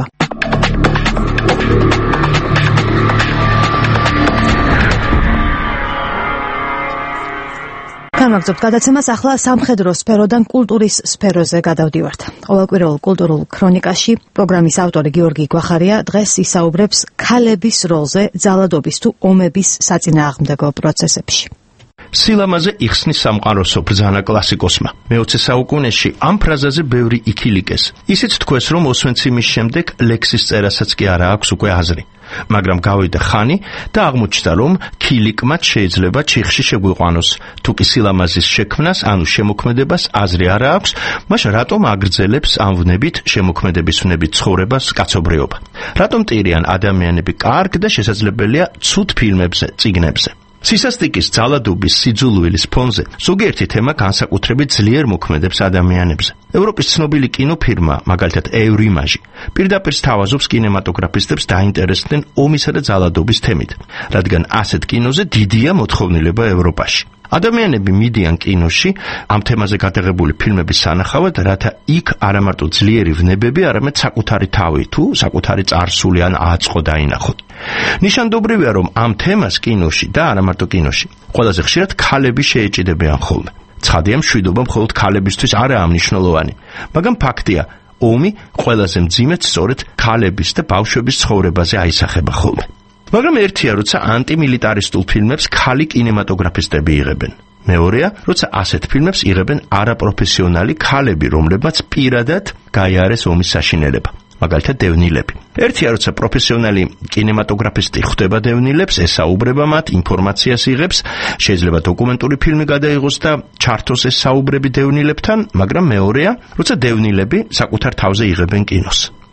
გამაგზავნებთ გადაცემას ახლა სამხედრო სფეროდან კულტურის სფეროზე გადავდივართ. ყოველკვირეულ კულტურულ ქრონიკაში პროგრამის ავტორი გიორგი გვახარია დღეს ისაუბრებს ქალების როლზე ძალადობის თუ ომების საწინააღმდეგო პროცესებში. სილამაზე იხსნის სამყაროსო ბრძანა კლასიკოსმა. მეოცე საუკუნეში ამ ფრაზაზე ბევრი იქილიკეს. ისიც თქვეს, რომ ოსვენციმის შემდეგ ლექსის წერასაც კი არა აქვს უკვე აზრი. მაგრამ გავიდა ხანი და აღმოჩნდა, რომ ქილიკმაც შეიძლება ჩიხში შეგვიყვანოს. თუ კი სილამაზის შექმნას, ანუ შემოქმედებას აზრი არა აქვს, მაშ რატომ აგრძელებს ამ ვნებით შემოქმედების ვნებით ცხოვრებას კაცობრიობა? რატომ ტირიან ადამიანები კარგ და შესაძლებელია ცუდ ფილმებზე, წიგნებზე? სისასტიკის, ძალადობის, სიძულვილის ფონზე ზოგიერთი თემა განსაკუთრებით ძლიერ მოქმედებს ადამიანებზე. ევროპის ცნობილი კინოფირმა, მაგალითად ევრიმაჟი, პირდაპირ სთავაზობს კინემატოგრაფისტებს დაინტერესდნენ ომისა და ძალადობის თემით, რადგან ასეთ კინოზე დიდია მოთხოვნილება ევროპაში. ადამიანები მიდიან კინოში ამ თემაზე გადაღებული ფილმების სანახავად, რათა იქ არა მარტო ძლიერი ვნებები, არამედ საკუთარი თავი თუ საკუთარი წარსული ან აწყო დაინახოთ. ნიშანდობრივია, რომ ამ თემას კინოში და არა მარტო კინოში ყველაზე ხშირად ქალები შეეჭიდებიან ხოლმე. ცხადია, მშვიდობა მხოლოდ ქალებისთვის არაა მნიშვნელოვანი, მაგრამ ფაქტია, ომი ყველაზე მძიმედ სწორედ ქალების და ბავშვების ცხოვრებაზე აისახება ხოლმე. მაგრამ ერთია, როცა ანტიმილიტარისტულ ფილმებს ქალი კინემატოგრაფისტები იღებენ. მეორეა, როცა ასეთ ფილმებს იღებენ არაპროფესიონალი ქალები, რომლებმაც პირადად გაიარეს ომის საშინელება. მაგალითად დევნილები. ერთია, როცა პროფესიონალი კინემატოგრაფისტი ხვდება დევნილებს, ესაუბრება მათ, ინფორმაციას იღებს, შეიძლება დოკუმენტური ფილმი გადაიღოს და ჩართოს ეს საუბრები დევნილებთან, მაგრამ მეორეა, როცა დევნილები საკუთარ თავზე იღებენ კინოს.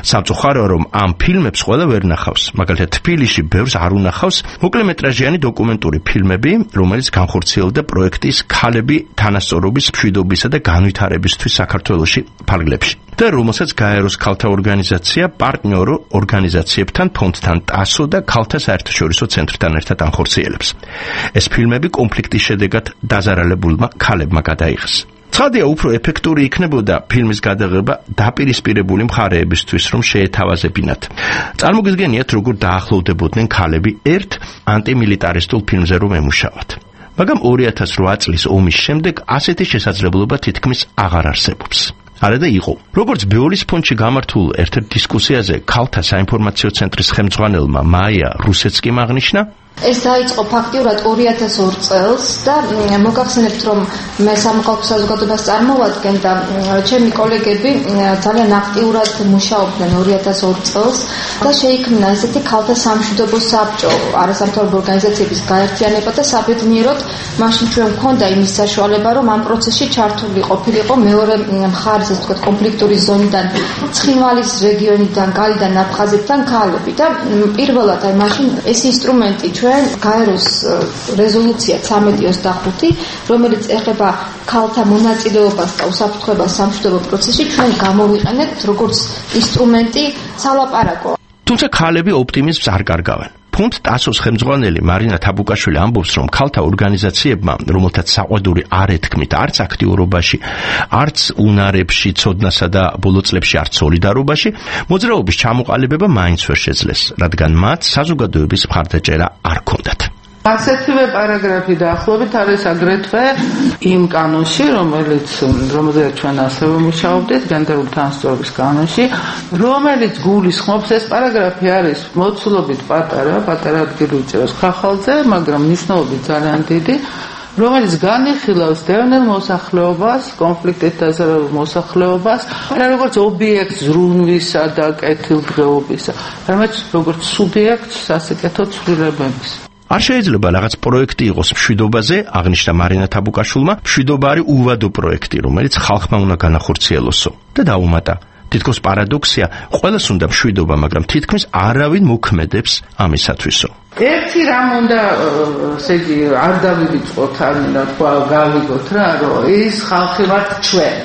სამწუხაროა, რომ ამ ფილმებს ყველა ვერ ნახავს. მაგალითად, თბილისში ბევრს არ უნახავს მოკლემეტრაჟიანი დოკუმენტური ფილმები, რომელიც განხორციელდა პროექტის ქალები თანასწორობის, მშვიდობისა და განვითარებისთვის საქართველოში ფარგლებში. და რომელსაც გაეროს ქალთა ორგანიზაცია პარტნიორ ორგანიზაციებთან, ფონდთან ტასო და ქალთა საერთაშორისო ცენტრთან ერთად ანხორციელებს. ეს ფილმები კონფლიქტის შედეგად დაზარალებულმა ქალებმა გადაიღეს. ცხადია, უფრო ეფექტური იქნებოდა ფილმის გადაღება დაპირისპირებული მხარეებისთვის, რომ შეეთავაზებინათ. წარმოგიდგენიათ, როგორ დაახლოვდებოდნენ ქალები ერთ ანტიმილიტარისტულ ფილმზე რომ ემუშავათ. მაგრამ ორი ათას რვა წლის ომის შემდეგ ასეთი შესაძლებლობა თითქმის აღარ არსებობს. არა და იყო. როგორც ბეოლის ფონდში გამართულ ერთ-ერთ დისკუსიაზე ქალთა საინფორმაციო ცენტრის ხელმძღვანელმა მაია რუსეცკიმ აღნიშნა, ეს დაიწყო ფაქტიურად ორი ათას ორ წელს და მოგახსენებთ, რომ მე სამოქალაქო საზოგადოებას წარმოვადგენ და ჩემი კოლეგები ძალიან აქტიურად მუშაობდნენ ორი ათას ორ წელს და შეიქმნა ესეთი ქალთა სამშვიდობო საბჭო, არასამთავრობო ორგანიზაციების გაერთიანება და საბედნიეროდ მაშინ ჩვენ მქონდა იმის საშუალება, რომ ამ პროცესში ჩართული ყოფილიყო მეორე მხარის, ასე ვთქვათ, კონფლიქტური ზონიდან, ცხინვალის რეგიონიდან, გალიდან, აფხაზეთთან ქალები და პირველად აი მაშინ ეს ინსტრუმენტი ჩვენ გაეროს რეზოლუცია ცამეტი ოცდახუთი, რომელიც ეხება ქალთა მონაწილეობას და უსაფრთხოებას სამშვიდობო პროცესში, ჩვენ გამოვიყენებთ როგორც ინსტრუმენტი სალაპარაკო. თუმცა ქალები ოპტიმიზმს არ კარგავენ. ფონდ ტასოს ხელმძღვანელი მარინა თაბუკაშვილი ამბობს, რომ ქალთა ორგანიზაციებმა, რომელთაც საყვედური არ ეთქმით არც აქტიურობაში, არც უნარებში, ცოდნასა და ბოლო წლებში არც სოლიდარობაში, მოძრაობის ჩამოყალიბება მაინც ვერ შეძლეს, რადგან მათ საზოგადოების მხარდაჭერა არ ჰქონდათ. ასეთივე პარაგრაფი დაახლოებით არის აგრეთვე იმ კანონში, რომელიც რომელზეც ჩვენ ასევე მუშაობდით, გენდერული თანასწორობის კანონში, რომელიც გულისხმობს, ეს პარაგრაფი არის მოცულობით პატარა, პატარა ადგილი უჭირავს ხახალზე, მაგრამ მნიშვნელობით ძალიან დიდი, რომელიც განიხილავს დევნილ მოსახლეობას, კონფლიქტით დაზარალებულ მოსახლეობას, არა როგორც ობიექტს ზრუნვისა და კეთილდღეობისა, არამედ როგორც სუბიექტს სასიკეთო ცვლილებების. არ შეიძლება რაღაც პროექტი იყოს მშვიდობაზე, აღნიშნა მარინა თაბუკაშვილმა, მშვიდობა არის უვადო პროექტი, რომელიც ხალხმა უნდა განახორციელოსო და დაუმატა. თითქოს პარადოქსია, ყველას უნდა მშვიდობა, მაგრამ თითქმის არავინ მოქმედებს ამისათვისო. ერთი რამ უნდა, ესე იგი, არ დავივიწყოთ, არ მინდა თქვა, გავიგოთ რა, რომ ის ხალხი ვართ ჩვენ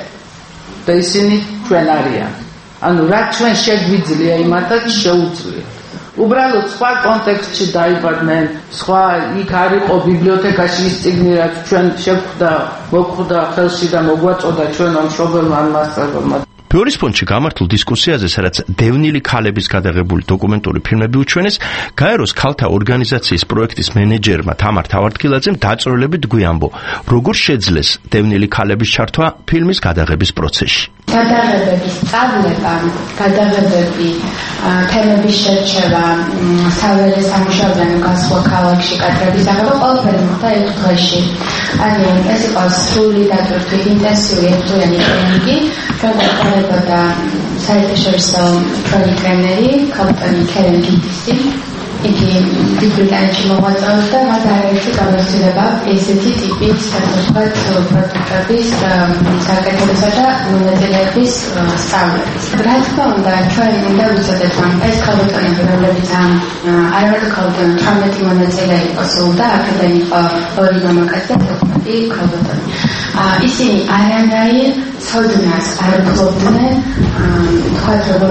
და ისინი ჩვენ არიან. ანუ რა ჩვენ შეგვიძლია, იმათაც შეუძლია. უბრალოდ სხვა კონტექსტში დაიბადნენ, სხვა იქ არ იყო ბიბლიოთეკაში ის წიგნი, რაც ჩვენ შეგვხვდა, მოხვდა ხელში და მოგვაწოდა ჩვენო მშობელმა ან მასწავლებელმა. ბეოლის ფონდში გამართულ დისკუსიაზე, სადაც დევნილი ქალების გადაღებული დოკუმენტური ფილმები უჩვენეს, გაეროს ქალთა ორგანიზაციის პროექტის მენეჯერმა თამარ თავარდქილაძემ დაწვრილებით გვიამბო, როგორ შეძლეს დევნილი ქალების ჩართვა ფილმის გადაღების პროცესში. გადაღებების სწავლება, გადაღებები, თემების შერჩევა, საველე სამუშაოდან გასვლა ქალაქში კადრების აღება ყველაფერი მოხდა ერთ დღეში. ანუ ეს იყო სრული დატვირთვით, ინტენსიური ერთდღიანი ტრენინგი, გადაყარებოდა საერთაშორისო პროექტ ტრენერი, კაპიტანი კერენ გიტისი. იგი ბრიტანეთში მოღვაწეობს და მათ არაერთი გამოცდილება ესეთი ტიპის საკუთრად პროდუქტების საკეთებისა და მონაწილეების სწავლების. რა თქმა უნდა, ჩვენ უნდა ვიცოდეთ, რომ ეს ქალბატონები, რომლებიც ამ არამედ ქალბატონი, თორმეტი მონაწილე იყო სულ და აქედან იყო ორი მამაკაცი და თერთმეტი ქალბატონი. ისინი არანაირ ცოდნას არ ფლობდნენ, თქვათ, როგორ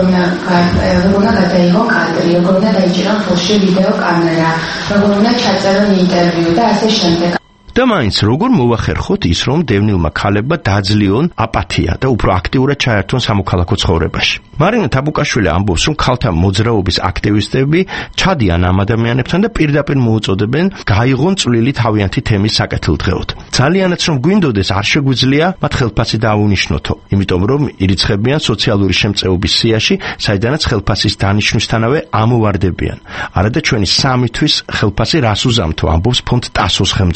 უნდა გადაიღო კადრი, როგორ უნდა დაიჭირო ფულში ვიდეო კამერა, როგორ უნდა ჩაწერონ ინტერვიუ და ასე შემდეგ. და მაინც როგორ მოვახერხოთ ის, რომ დევნილმა ქალებმა დაძლიონ აპათია და უფრო აქტიურად ჩაერთონ სამოქალაქო ცხოვრებაში. მარინა თაბუკაშვილი ამბობს, რომ ქალთა მოძრაობის აქტივისტები ჩადიან ამ ადამიანებთან და პირდაპირ მოუწოდებენ გაიღონ წვლილი თავიანთი თემის საკეთილდღეოდ. ძალიანაც რომ გვინდოდეს, არ შეგვიძლია მათ ხელფასი დაუნიშნოთო, იმიტომ რომ ირიცხებიან სოციალური შემწეობის სიაში, საიდანაც ხელფასის დანიშვნისთანავე ამოვარდებიან. არადა ჩვენი სამი თვის ხელფასი რას უზამთო, ამბობს ფონდ ტასოს ხელმძღვანელი.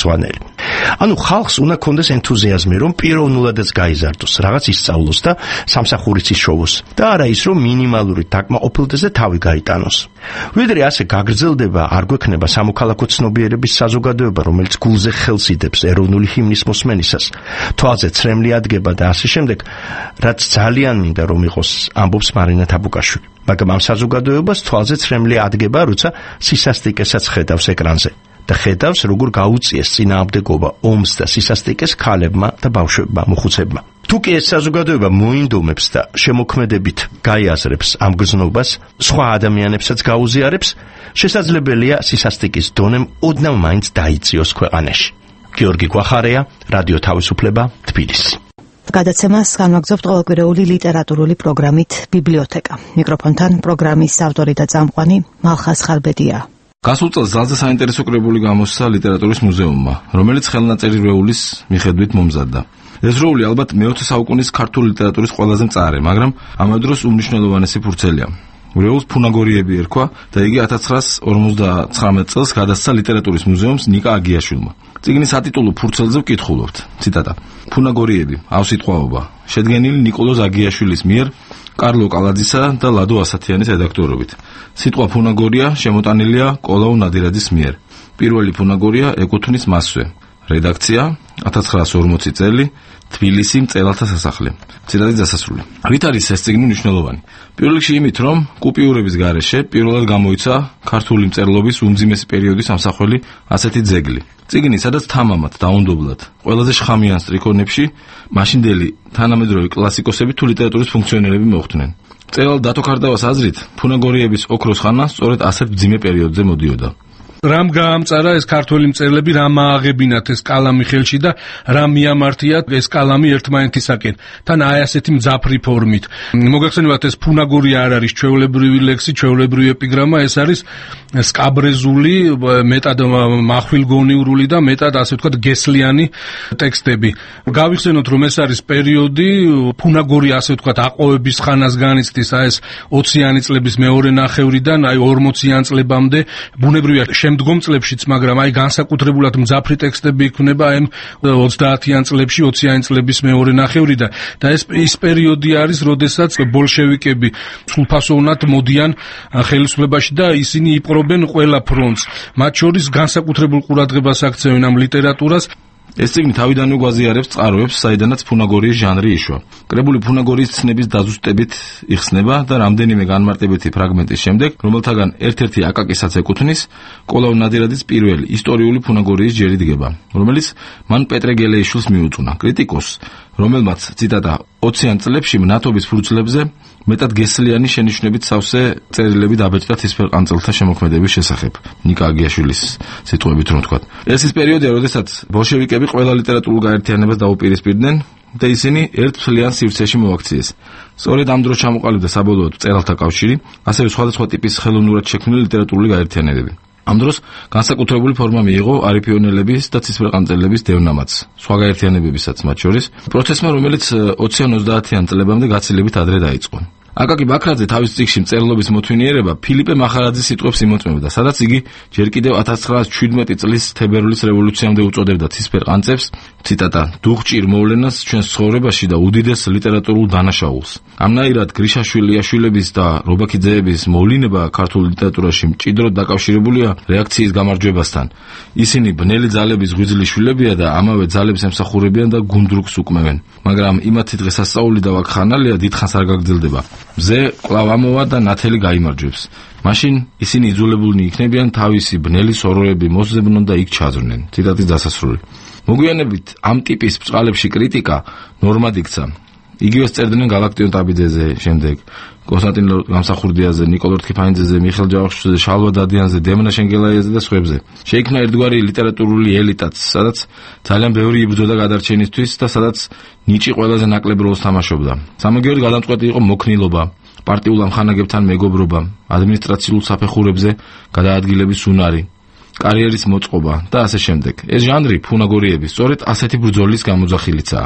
ანუ ხალხს უნდა კონდეს ენთუზიაზმი, რომ პიროვნულადაც გაიზარდოს, რაღაც ისწავლოს და სამსახურიც იშოვოს და არა ის, რომ მინიმალური დაკმაყოფილდეს და თავი გაიტანოს. ვიდრე ასე გაგრძელდება, არ გვექნება სამოქალაქო ცნობიერების საზოგადოება, რომელიც გულზე ხელს იდებს ეროვნული ჰიმნის მოსმენისას, თვალზე ცრემლი ადგება და ასე შემდეგ, რაც ძალიან მინდა რომ იყოს, ამბობს მარინა თაბუკაშვილი. მაგრამ ამ საზოგადოებას თვალზე ცრემლი ადგება, როცა სისასტიკესაც ხედავს ეკრანზე. და ხედავს, როგორ გაუწიეს წინააღმდეგობა ომს და სისასტიკეს ქალებმა და ბავშვებმა, მოხუცებმა. თუ კი ეს საზოგადოება მოინდომებს და შემოქმედებით გაიაზრებს ამ გზნობას, სხვა ადამიანებსაც გაუზიარებს, შესაძლებელია სისასტიკის დონემ ოდნავ მაინც დაიწიოს ქვეყანაში. გიორგი გვახარია, რადიო თავისუფლება, თბილისი. გადაცემას განვაგრძობთ ყოველკვირეული ლიტერატურული პროგრამით ბიბლიოთეკა. მიკროფონთან პროგრამის ავტორი და წამყვანი მალხაზ ხალბედია. გასულ წელს ძალზე საინტერესო კრებული გამოსცა ლიტერატურის მუზეუმმა, რომელიც ხელნაწერი რეულის მიხედვით მომზადდა. ეს რეული ალბათ მეოცე საუკუნის ქართული ლიტერატურის ყველაზე მწარე, მაგრამ ამავე დროს უმნიშვნელოვანესი ფურცელია. რეულს ფუნაგორიები ერქვა და იგი ათას ცხრაას ორმოცდაცხრამეტ წელს გადასცა ლიტერატურის მუზეუმს ნიკა აგიაშვილმა. წიგნის სატიტულო ფურცელზე ვკითხულობთ. ციტატა: ფუნაგორიები, ავსიტყვაობა, შედგენილი ნიკოლოზ აგიაშვილის მიერ კარლო კალაძისა და ლადო ასათიანის რედაქტორობით. სიტყვა ფუნაგორია შემოტანილია კოლაუ ნადირაძის მიერ. პირველი ფუნაგორია ეკუთვნის მასვე. რედაქცია ათას ცხრაას ორმოცი წელი, თბილისი, მწერალთა სასახლე. ციტატის დასასრული. რით არის ეს წიგნი მნიშვნელოვანი? პირველ რიგში იმით, რომ კუპიურების გარეშე პირველად გამოიცა ქართული მწერლობის უმძიმესი პერიოდის ამსახველი ასეთი ძეგლი. წიგნი, სადაც თამამად, დაუნდობლად, ყველაზე შხამიან სტრიქონებში მაშინდელი თანამედროვე კლასიკოსები თუ ლიტერატურის ფუნქციონერები მოხვდნენ. მწერალ დათო ქარდავას აზრით, ფუნაგორიების ოქროს ხანა სწორედ ასეთ მძიმე პერიოდზე მოდიოდა. რამ გაამწარა ეს ქართველი მწერლები, რამ ააღებინათ ეს კალამი ხელში და რამ მიამართიათ ეს კალამი ერთმანეთისაკენ. თან აი ასეთი მძაფრი ფორმით. მოგახსენებათ, ეს ფუნაგორია არ არის ჩვეულებრივი ლექსი, ჩვეულებრივი ეპიგრამა, ეს არის სკაბრეზული, მეტად מחვილგონიურული და მეტად ასე ვთქვათ გესლიანი ტექსტები. გავიხსენოთ, რომ ეს არის პერიოდი, ფუნაგორია ასე ვთქვათ აყვავების ხანას განიცდის, აი ეს ოციანი წლების მეორე ნახევრიდან აი ორმოციან წლებამდე, ბუნებრივია შემდგომ წლებშიც, მაგრამ აი განსაკუთრებულად მძაფრი ტექსტები იქნება ამ ოცდაათიან წლებში, ოციანი წლების მეორე ნახევრიდან და ეს ის პერიოდი არის, როდესაც ბოლშევიკები სრულფასოვნად მოდიან ხელისუფლებაში და ისინი იპყრობენ ყველა ფრონტს. მათ შორის განსაკუთრებულ ყურადღებას აქცევენ ამ ლიტერატურას. ეს წიგნი თავიდანვე გვაზიარებს წყაროებს, საიდანაც ფუნაგორიის ჟანრი იშვა. კრებული ფუნაგორიის ცნების დაზუსტებით იხსნება და რამდენიმე განმარტებითი ფრაგმენტის შემდეგ, რომელთაგან ერთ-ერთი აკაკისაც ეკუთვნის, კოლაუ ნადირაძის პირველი ისტორიული ფუნაგორიის ჯერი დგება, რომელიც მან პეტრე გელეიშვილს მიუწუნა, კრიტიკოსს, რომელმაც ციტატა ოციან წლებში მნათობის ფურცლებზე მეტად გესლიანი შენიშვნებით სავსე წერილები დაბეჭდა თისფერყანწელთა შემოქმედების შესახებ. ნიკა აგიაშვილის სიტყვებით რომ ვთქვათ. ეს ის პერიოდია, როდესაც ბოლშევიკები ყველა ლიტერატურულ გაერთიანებას დაუპირისპირდნენ და ისინი ერთ მთლიან სივრცეში მოაქციეს. სწორედ ამ დროს ჩამოყალიბდა საბოლოოდ მწერალთა კავშირი, ასევე სხვადასხვა ტიპის ხელოვნურად შექმნილი ლიტერატურული გაერთიანებები. ამ დროს განსაკუთრებული ფორმა მიიღო არიფიონელების და ცისფერყანწელების დევნამაც, სხვა გაერთიანებებისაც მათ შორის, პროცესმა, რომელიც ოციან ოცდაათიან წლებამდე გაცილებით ადრე დაიწყო. აკაკი ბაქრაძე თავის წიგნში მწერლობის მოთვინიერება ფილიპე მახარაძის სიტყვებს იმოწმებდა, სადაც იგი ჯერ კიდევ ათას ცხრაას შვიდმეტი წლის თებერვლის რევოლუციამდე უწოდებდა ცისფერყანწებს, ციტატა, დუღჭირ მოვლენას ჩვენს ცხოვრებაში და უდიდეს ლიტერატურულ დანაშაულს. ამნაირად გრიშაშვილიაშვილების და რობაქიძეების მოვლინება ქართულ ლიტერატურაში მჭიდროდ დაკავშირებულია რეაქციის გამარჯვებასთან. ისინი ბნელი ძალების ღვიძლი შვილებია და ამავე ძალებს ემსახურებიან და გუნდრუგს უკმევენ. მაგრამ იმათი დღესასწაული და ვაკხანალია დიდხანს არ გაგრძელდება. მზე კვლავ ამოვა და ნათელი გაიმარჯვებს. მაშინ ისინი იძულებულნი იქნებიან თავისი ბნელი სოროები მოსძებნონ და იქ ჩაძვრნენ. ციტატის დასასრული. მოგვიანებით ამ ტიპის ბრწყალებში კრიტიკა ნორმად იქცა. იგივე წერდნენ გალაქტიონ ტაბიძეზე, შემდეგ კონსტანტინ გამსახურდიაზე, ნიკოლოზ რქიფანიძეზე, მიხეილ ჯავახიშვილზე, შალვა დადიანზე, დემნა შენგელაიაზე და სხვებზე. შეიქმნა ერთგვარი ლიტერატურული ელიტაც, სადაც ძალიან ბევრი იბრძოდა გადარჩენისთვის და სადაც ნიჭი ყველაზე ნაკლებ როლს თამაშობდა. სამაგიეროდ გადამწყვეტი იყო მოქნილობა, პარტიულ ამხანაგებთან მეგობრობა, ადმინისტრაციულ საფეხურებზე გადაადგილების უნარი, კარიერის მოწყობა და ასე შემდეგ. ეს ჟანრი ფუნაგორიების სწორედ ასეთი ბრძოლის გამოძახილიცაა.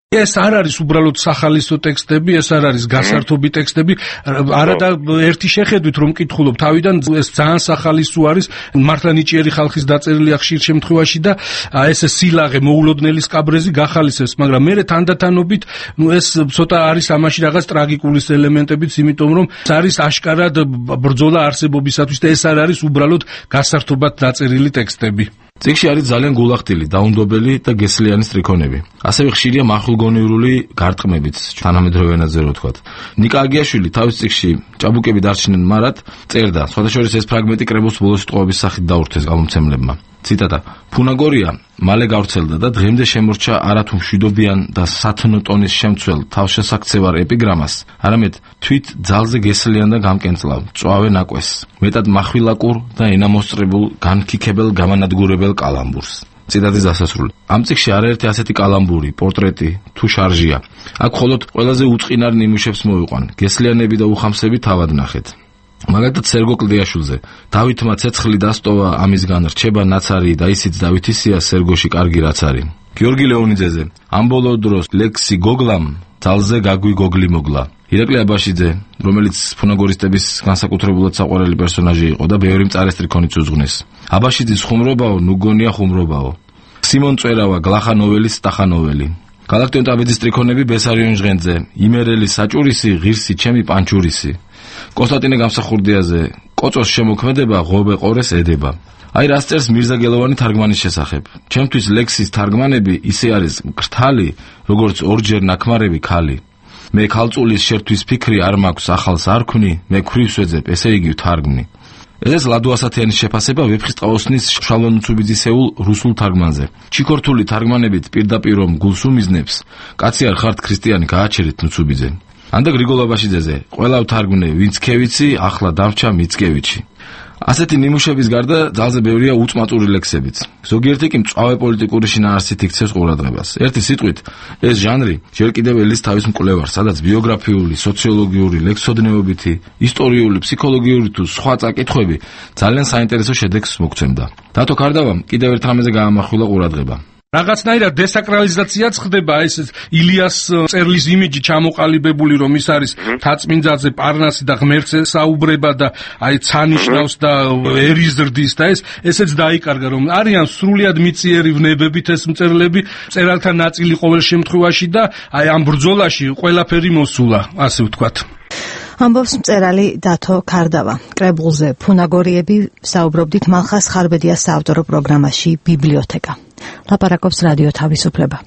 ეს არ არის უბრალოდ სახალისო ტექსტები, ეს არ არის გასართობი ტექსტები, არადა ერთი შეხედვით რომ მკითხულობ, თავიდან ეს ძალიან სახალისო არის, მართლა ნიჭიერი ხალხის დაწერილია ხშირ შემთხვევაში და ეს სილაღე მოულოდნელი სკაბრეზი გახალისებს, მაგრამ მე თანდათანობით, ნუ ეს ცოტა არის ამაში რაღაც ტრაგიკული ელემენტებიც, იმიტომ რომ ეს არის აშკარად ბრძოლა არსებობისათვის და ეს არ არის უბრალოდ გასართობად დაწერილი ტექსტები. წიგნში არის ძალიან გულახდილი, დაუნდობელი და გესლიანი სტრიქონები. ასევე ხშირია მახვილგონივრული გარტყმებიც, თანამედროვე ენაზე რო ვთქვათ. ნიკა აგიაშვილი თავის წიგნში ჭაბუკები დარჩნენ მარად წერდა, სხვადასხვა ეს ფრაგმენტი კრებულს ბოლოს სიტყვების სახით დაურთეს გამომცემლებმა. ციტატა: "ფუნაგორია მალე გავრცელდა და დღემდე შემორჩა არათუ მშვიდობიან და სათნო ტონის შემცველ თავშესაქცევარ ეპიგრამას, არამედ თვით ძალზე გესლიან და გამკენწლავ, მწვავე ნაკვესს, მეტად מחვილაკურ და ენამოსწრებულ განქიქებელ გამანადგურებელ კალამბურს." ციტატის დასასრული. ამ წიგნში არაერთი ასეთი კალამბური, პორტრეტი თუ შარჟია. აქ მხოლოდ ყველაზე უწყინარ ნიმუშებს მოვიყვან, გესლიანები და უხამსები თავად ნახეთ. მაგალითად სერგო კლდიაშვილზე დავითმა ცეცხლი დასტოვა ამისგან რჩება ნაცარი და ისიც დავითისია სერგოში კარგი რაც არის. გიორგი ლეონიძეზე ამ ბოლო დროს ლექსი გოგლამ ძალზე გაგვი გოგლი მოგლა. ირაკლი აბაშიძე, რომელიც ფუნაგორისტების განსაკუთრებულად საყვარელი პერსონაჟი იყო და ბევრი მწარე სტრიქონიც უძღვნეს. აბაშიძის ხუმრობაო, ნუგონია ხუმრობაო. სიმონ წვერავა, გლახა ნოველის სტახა ნოველი. გალაქტიონ ტაბიძის სტრიქონები ბესარიონ ჟღენძე, იმერელი საჭურისი, ღირსი ჩემი პანჩურისი. კონსტანტინე გამსახურდიაზე, კოწოს შემოქმედება ღობე ყორეს ედება. აი რას წერს მირზა გელოვანი თარგმანის შესახებ. ჩემთვის ლექსის თარგმანები ისე არის მკრთალი, როგორც ორჯერ ნაქმარები ქალი. მე ქალწულის შერთვის ფიქრი არ მაქვს, ახალს არ ქმნი, მე ქვრივს ვეძებ, ესე იგი ვთარგმნი. ეს ლადო ასათიანის შეფასება ვეფხისტყაოსნის შალვა ნუცუბიძისეულ რუსულ თარგმანზე. ჩიქორთული თარგმანებით პირდაპირ რომ გულს უმიზნებს, კაცი არ ხართ ქრისტიანი, გააჩერეთ ნუცუბიძე. ანდა გრიგოლ აბაშიძეზე, ყველა ვთარგმნე, ვინც ქევიცი, ახლა დამრჩა მიცკევიჩი. ასეთი ნიმუშების გარდა ძალზე ბევრია უწმაწური ლექსებიც. ზოგიერთი კი მწვავე პოლიტიკური შინაარსით იქცევს ყურადღებას. ერთი სიტყვით, ეს ჟანრი ჯერ კიდევ ელის თავის მკვლევარს, სადაც ბიოგრაფიული, სოციოლოგიური, ლექსოდნეობითი, ისტორიული, ფსიქოლოგიური თუ სხვა წაკითხვები ძალიან საინტერესო შედეგს მოგცემდა. დათო ქარდავამ კიდევ ერთ რამეზე გაამახვილა ყურადღება. რაღაცნაირად დესაკრალიზაციაც ხდება ეს ილიას წერლის იმიჯი ჩამოყალიბებული, რომ ის არის თაწმინდაძე, პარნასი და ღმერთს საუბრება და აი ცანიშნავს და ერიზრდის და ეს ესეც დაიკარგა, რომ არიან სრულიად მიწიერი ვნებებით ეს მწერლები, მწერალთა ნაწილი ყოველ შემთხვევაში და აი ამ ბრძოლაში ყველაფერი მოსულა, ასე ვთქვათ. ამბობს მწერალი დათო ქარდავა. კრებულზე ფუნაგორიები საუბრობდით მალხას ხარბედიას საავტორო პროგრამაში ბიბლიოთეკა. ლაპარაკობს რადიო თავისუფლება.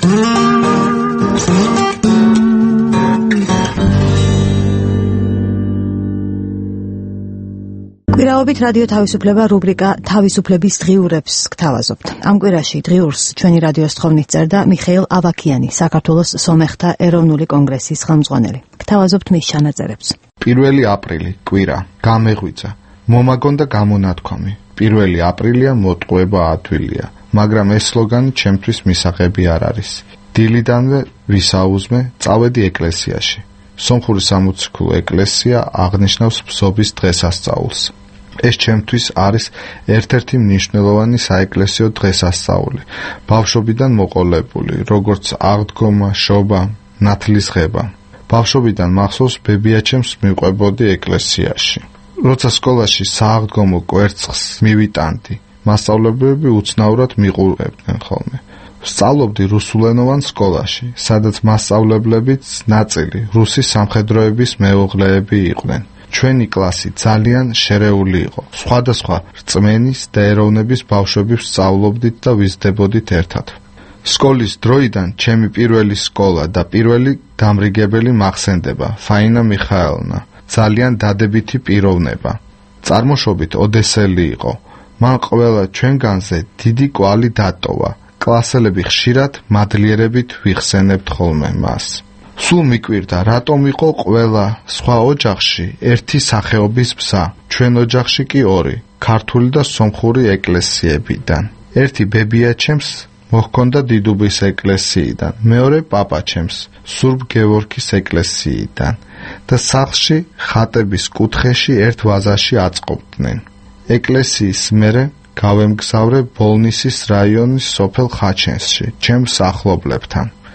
კვირაობით რადიო თავისუფლება რუბრიკა თავისუფლების დღიურებს გთავაზობთ. ამ კვირაში დღიურს ჩვენი რადიოს თხოვნით წერდა მიხეილ ავაქიანი, საქართველოს სომეხთა ეროვნული კონგრესის ხელმძღვანელი. გთავაზობთ მის ჩანაწერებს. პირველი აპრილი, კვირა, გამეღვიძა. მომაგონ და გამონათქვამი. პირველი აპრილია, მოტყუება ადვილია. მაგრამ ეს სლოგანი ჩემთვის მისაღები არ არის. დილიდანვე ვისაუზმე, წავედი ეკლესიაში. სომხური სამოციქულო ეკლესია აღნიშნავს ბზობის დღესასწაულს. ეს ჩემთვის არის ერთ-ერთი მნიშვნელოვანი საეკლესიო დღესასწაული. ბავშვობიდან მოყოლებული, როგორც აღდგომა, შობა, ნათლისღება. ბავშვობიდან მახსოვს ბებიაჩემს მიყვებოდი ეკლესიაში. როცა სკოლაში სააღდგომო კვერცხს მივიტანდი, მასწავლებელები უცნაურად მიყურებდნენ ხოლმე. ვსწავლობდი რუსულენოვან სკოლაში, სადაც მასწავლებლებიც ნაწილი რუსი სამხედროების მეუღლეები იყვნენ. ჩვენი კლასი ძალიან შერეული იყო. სხვადასხვა რწმენის და ეროვნების ბავშვები ვსწავლობდით და ვიზრდებოდით ერთად. სკოლის დროიდან ჩემი პირველი სკოლა და პირველი დამრიგებელი მახსენდება, ფაინა მიხაელოვნა, ძალიან დადებითი პიროვნება. წარმოშობით ოდესელი იყო. მან ყველა ჩვენგანზე დიდი კვალი დატოვა. კლასელები ხშირად მადლიერებით ვიხსენებთ ხოლმე მას. სულ მიკვირდა, რატომ იყო ყველა სხვა ოჯახში ერთი სახეობის ბზა, ჩვენ ოჯახში კი ორი, ქართული და სომხური ეკლესიებიდან. ერთი ბებიაჩემს მოჰქონდა დიდუბის ეკლესიიდან, მეორე პაპაჩემს სურბ გევორგის ეკლესიიდან და სახლში ხატების კუთხეში ერთ ვაზაში აწყობდნენ. ეკლესიის მერე გავემგზავრე ბოლნისის რაიონის სოფელ ხაჩენსში, ჩემს ახლობლებთან.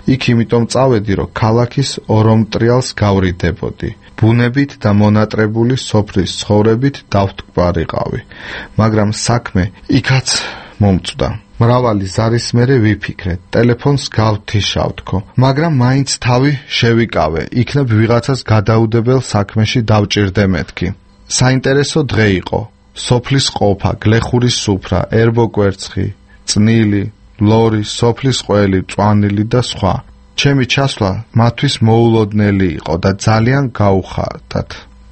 იქ იმიტომ წავედი, რომ ქალაქის ორომტრიალს გავრიდებოდი. ბუნებით და მონატრებული სოფლის ცხოვრებით დავთქვარიყავი, მაგრამ საქმე იქაც მომწვდა. მრავალი ზარის მერე ვიფიქრე, ტელეფონს გავთიშავთქო, მაგრამ მაინც თავი შევიკავე, იქნებ ვიღაცას გადაუდებელ საქმეში დავჭირდე მეთქი. საინტერესო დღე იყო. სოფლის ყოფა, გლეხურის სუფრა, ერბო კვერცხი, წნილი, ლორი, სოფლის ყველი, წვანილი და სხვა. ჩემი ჩასვლა მათთვის მოულოდნელი იყო და ძალიან გაუხარდათ.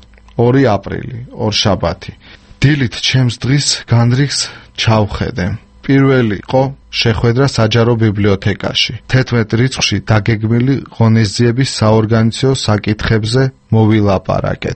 ორი აპრილი, ორშაბათი. დილით ჩემს დღის განრიგს ჩავხედე. პირველი იყო შეხვედრა საჯარო ბიბლიოთეკაში. თერთმეტ რიცხვში დაგეგმილი ღონისძიების საორგანიზაციო საკითხებზე მოვილაპარაკეთ.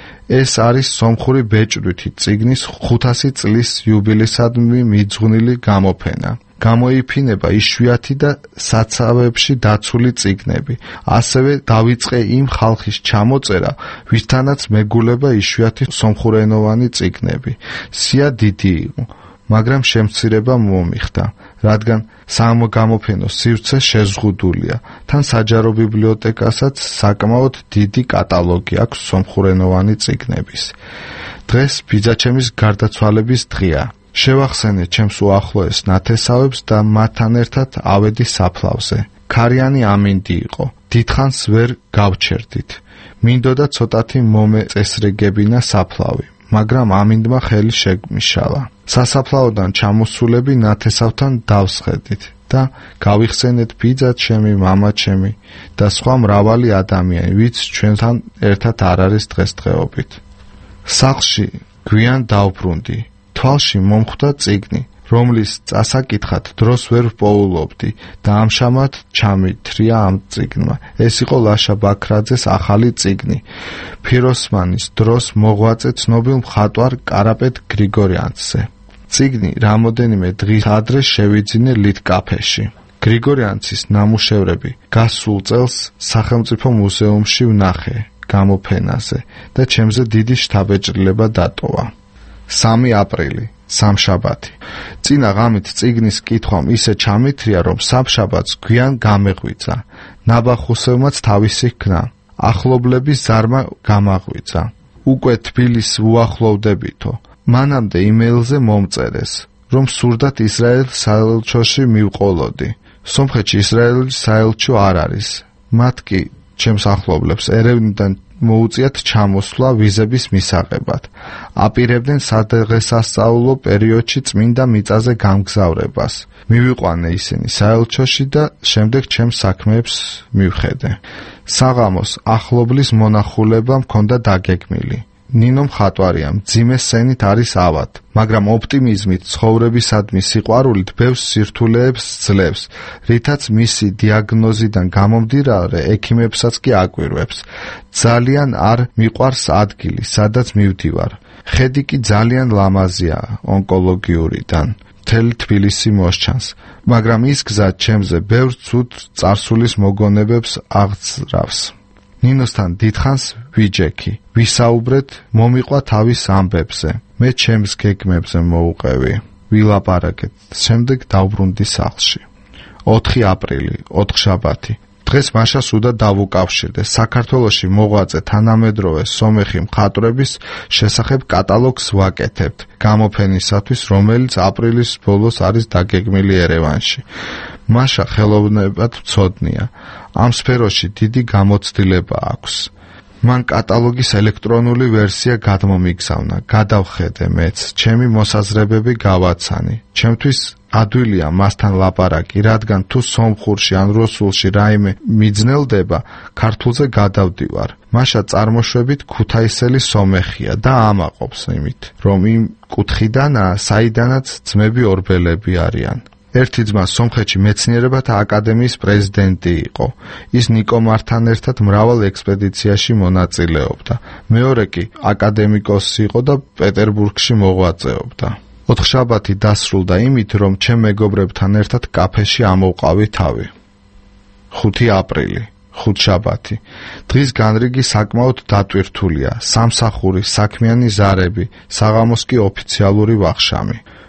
ეს არის სომხური ბეჭდვითი წიგნის ხუთასი წლის იუბილეისადმი მიძღვნილი გამოფენა. გამოიფინება იშვიათი და საცავებში დაცული წიგნები. ასევე დავიწყე იმ ხალხის ჩამოწერა, ვისთანაც მეგულება იშვიათი სომხურენოვანი წიგნები. სია დიდი იყო, მაგრამ შემცირება მომიხდა, რადგან სამოგამოფენო სივრცე შეზღუდულია. თან საჯარო ბიბლიოთეკასაც საკმაოდ დიდი კატალოგი აქვს სომხურენოვანი წიგნების. დღეს ბიძაჩემის გარდაცვალების დღეა. შევახსენე ჩემს უახლოეს ნათესავებს და მათთან ერთად ავედი საფლავზე. ქარიანი ამინდი იყო. დიდხანს ვერ გავჩერდით. მინდოდა ცოტათი მომეწესრიგებინა საფლავი, მაგრამ ამინდმა ხელი შემიშალა. სასაფლაოდან ჩამოსულები ნათესავთან დავსხედით და გავიხსენეთ ბიძაჩემი, მამაჩემი და სხვა მრავალი ადამიანი, ვინც ჩვენთან ერთად არ არის დღესდღეობით. სახლში გვიან დავბრუნდი. თვალში მომხვდა წიგნი, რომლის წასაკითხად დროს ვერ ვპოულობდი და ამჟამად ჩამithრია ამ წიგნმა. ეს იყო ლაშა ბაქრაძეს ახალი წიგნი, ფიროსმანის დროს მოღვაწე ცნობილ მხატვარ კარაპეტ გრიგორიანცზე. წიგნი რამოდენიმე დღის ადრე შევიძინე ლიტკაფეში. გრიგორიანცის ნამუშევრები გასულ წელს სახელმწიფო მუზეუმში ვნახე გამოფენაზე და ჩემზე დიდი შთაბეჭდილება დატოვა. სამი აპრილი, სამშაბათი. წინა ღამით წიგნის კითხვამ ისე ჩამithრია, რომ სამშაბათს გვიან გამეღვიძა. ნაბახუსევმაც თავისი ქნა. ახლობლების ზარმა გამაღვიძა. უკვე თბილისს უახლოვდებითო. მანამდე იმეილზე მომწერეს, რომ სურდათ ისრაელ საელჩოში მივყოლოდი. სომხეთში ისრაელის საელჩო არ არის. მათ კი ჩემს ახლობლებს ერევნიდან მოუწიათ ჩამოსვლა ვიზების მისაღებად. აპირებდნენ სადღესასწაულო პერიოდში წმინდა მიწაზე გამგზავრებას. მივიყვანე ისინი საელჩოში და შემდეგ ჩემს საქმეებს მივხედე. საღამოს ახლობლის მონახულება მქონდა დაგეგმილი. ნინო მხატვარია, მძიმე სცენით არის ავად, მაგრამ ოპტიმიზმით, ცხოვრებისადმი სიყვარულით ბევრ სირთულეებს ძლევს, რითაც მისი დიაგნოზიდან გამომდინარე ექიმებსაც კი აკვირვებს. ძალიან არ მიყვარს ადგილი, სადაც მივდივარ. ხედი კი ძალიან ლამაზია ონკოლოგიურიდან. მთელი თბილისი მოსჩანს, მაგრამ ის გზა ჩემზე ბევრ ცუდ წარსულის მოგონებებს აღძრავს. ნინოსთან დიდხანს ვიჯექი, ვისაუბრეთ, მომიყვა თავის ამბებზე. მე ჩემს გეგმებზე მოუყევი, ვილაპარაკეთ, შემდეგ დავბრუნდი სახლში. ოთხი აპრილი, ოთხშაბათი. დღეს მაშას უდად დავუკავშირდე საქართველოში მოღვაწე თანამედროვე სომეხი მხატვრების შესახებ კატალოგს ვაკეთებთ გამოფენისათვის, რომელიც აპრილის ბოლოს არის დაგეგმილი ერევანში. მაშა ხელოვნებად მცოდნია. ამ სფეროში დიდი გამოცდილება აქვს. მან კატალოგის ელექტრონული ვერსია გადმომიგზავნა, გადავხედე მეც, ჩემი მოსაზრებები გავაცანი. ჩემთვის ადვილია მასთან ლაპარაკი, რადგან თუ სომხურში ან რუსულში რაიმე მიძნელდება, ქართულზე გადავდივარ. მაშა წარმოშვებით ქუთაისელი სომეხია და ამაყობს იმით, რომ იმ კუთხიდანაა, საიდანაც ძმები ორბელები არიან. ერთი ძმა სომხეთში მეცნიერებათა აკადემიის პრეზიდენტი იყო. ის ნიკომართან ერთად მრავალ ექსპედიციაში მონაწილეობდა. მეორე კი აკადემიკოსი იყო და პეტერბურგში მოღვაწეობდა. ოთხშაბათი დასრულდა იმით, რომ ჩემ მეგობრებთან ერთად კაფეში ამოვყავი თავი. ხუთი აპრილი, ხუთშაბათი. დღის განრიგი საკმაოდ დატვირთულია. სამსახური, საქმიანი ზარები, საღამოს კი ოფიციალური ვახშამი.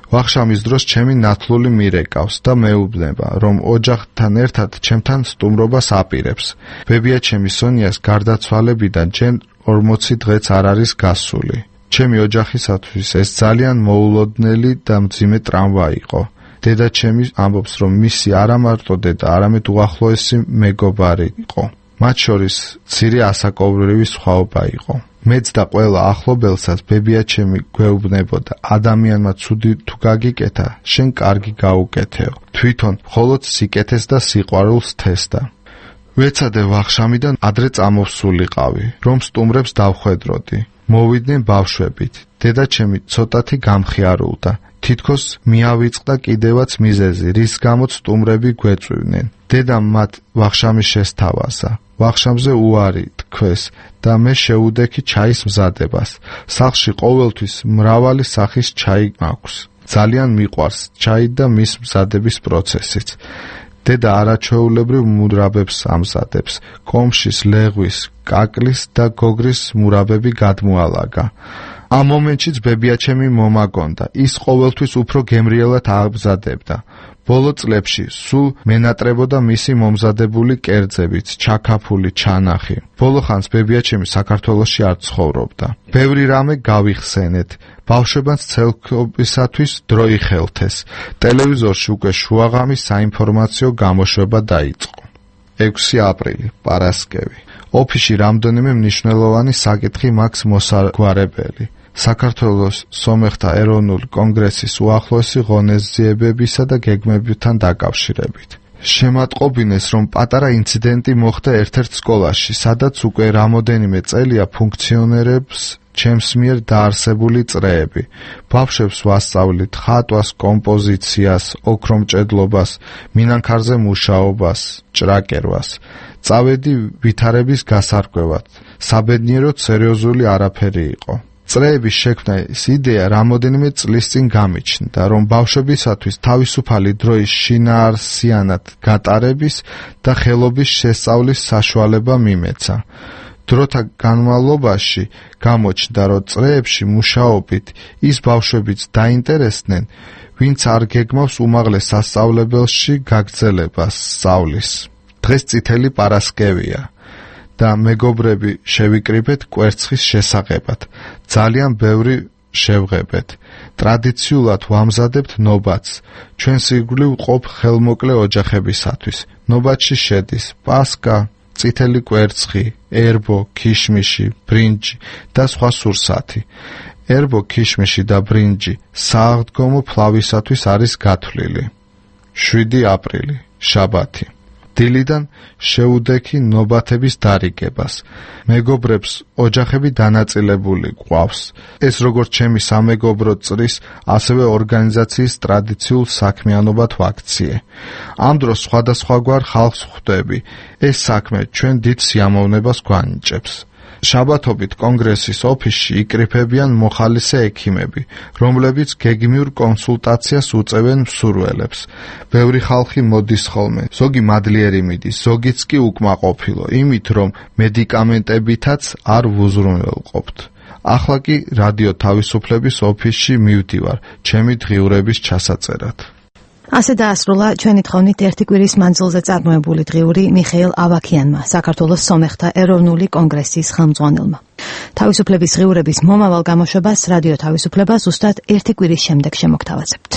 ვახშამის დროს ჩემი ნათლული მირეკავს და მეუბნება, რომ ოჯახთან ერთად ჩემთან სტუმრობას აპირებს. ბებია-ჩემი სონიას გარდაცვალებიდან ჯერ ორმოცი დღეც არ არის გასული. ჩემი ოჯახისათვის ეს ძალიან მოულოდნელი და მძიმე ტრამვა იყო. დედა-ჩემი ამბობს, რომ მისი არა მარტო დედა, არამედ უახლოესი მეგობარი იყო. მათ შორის მცირე ასაკობრივი სხვაობა იყო. მეც და ყველა ახლობელსაც ბებია-ჩემი გვეუბნებოდა, ადამიანმა ცუდი თუ გაგიკეთა, შენ კარგი გაუკეთეო. თვითონ მხოლოდ სიკეთეს და სიყვარულს თესდა. ვეცადე ვახშამიდან ადრე წამოვსულიყავი, რომ სტუმრებს დავხვედროდი. მოვიდნენ ბავშვებით. დედა-ჩემი ცოტათი გამხიარულდა. თითქოს მიავიწყდა კიდევაც მიზეზი, რის გამოც სტუმრები გვეწვივნენ. დედამ მათ ვახშამის შესთავაზა. ვახშამზე უარი თქვეს და მე შეუდექი ჩაის მზადებას. სახლში ყოველთვის მრავალი სახის ჩაი მაქვს. ძალიან მიყვარს ჩაი და მის მზადების პროცესიც. დედა არაჩვეულებრივ მურაბებს ამზადებს. კომშის, ლეღვის, კაკლის და გოგრის მურაბები გადმოალაგა. ამ მომენტშიც ბებია-ჩემი მომაგონდა. ის ყოველთვის უფრო გემრიელად ამზადებდა. ბოლო წლებში სულ მენატრებოდა მისი მომზადებული კერძებით, ჩაქაფული ჩანახი. ბოლო ხანს ბებია-ჩემი საქართველოში არ ცხოვრობდა. ბევრი რამე გავიხსენეთ. ბავშვებად ცელქობისათვის დრო იხელთეს. ტელევიზორში უკვე შუაღამის საინფორმაციო გამოშვება დაიწყო. ექვსი აპრილი, პარასკევი. ოფისში რამდენიმე მნიშვნელოვანი საკითხი მაქვს მოსაგვარებელი. საქართველოს სომეხთა ეროვნული კონგრესის უახლოესი ღონისძიებებისა და გეგმებთან დაკავშირებით. შემატყობინეს, რომ პატარა ინციდენტი მოხდა ერთ-ერთ სკოლაში, სადაც უკვე რამოდენიმე წელია ფუნქციონერებს ჩემს მიერ დაარსებული წრეები. ბავშვებს ვასწავლით ხატვას, კომპოზიციას, ოქრომჭედლობას, მინანქარზე მუშაობას, ჭრაკერვას. წავედი ვითარების გასარკვევად. საბედნიეროდ სერიოზული არაფერი იყო. წრეების შექმნის იდეა რამოდენიმე წლის წინ გამიჩნდა, რომ ბავშვებისათვის თავისუფალი დროის შინაარსიანად გატარების და ხელობის შესწავლის საშუალება მიმეცა. დროთა განმავლობაში გამოჩნდა, რომ წრეებში მუშაობით ის ბავშვებიც დაინტერესდნენ, ვინც არ გეგმავს უმაღლეს სასწავლებელში გაგრძელებას სწავლის. დღეს წითელი პარასკევია და მეგობრები შევიკრიბეთ კვერცხის შესაღებად. ძალიან ბევრი შევღებეთ. ტრადიციულად ვამზადებთ ნობათს. ჩვენ სიკვდილ ვყოფ ხელმოკლე ოჯახებისათვის. ნობათში შედის პასკა, წითელი კვერცხი, ერბო, ქიშმიში, ბრინჯი და სხვა სურსათი. ერბო, ქიშმიში და ბრინჯი სააღდგომო ფლავისათვის არის გათვლილი. შვიდი აპრილი, შაბათი. დილიდან შეუდექი ნობათების დარიგებას. მეგობრებს ოჯახები დანაწილებული გვყავს. ეს როგორც ჩემი სამეგობრო წრის, ასევე ორგანიზაციის ტრადიციულ საქმიანობად ვაქციე. ამ დროს სხვადასხვაგვარ ხალხს ხვდები. ეს საქმე ჩვენ დიდ სიამოვნებას გვანიჭებს. შაბათობით კონგრესის ოფისში იკრიფებიან მოხალისე ექიმები, რომლებიც გეგმიურ კონსულტაციას უწევენ მსურველებს. ბევრი ხალხი მოდის ხოლმე, ზოგი მადლიერი მიდის, ზოგიც კი უკმაყოფილო, იმით რომ მედიკამენტებითაც არ ვუზრუნველყოფთ. ახლა კი რადიო თავისუფლების ოფისში მივდივარ, ჩემი დღიურების ჩასაწერად. ასე დაასრულა ჩვენი თხოვნით ერთი კვირის მანძილზე წარმოებული დღიური მიხეილ ავაქიანმა, საქართველოს სომეხთა ეროვნული კონგრესის ხელმძღვანელმა. თავისუფლების დღიურების მომავალ გამოშვებას რადიო თავისუფლება ზუსტად ერთი კვირის შემდეგ შემოგთავაზებთ.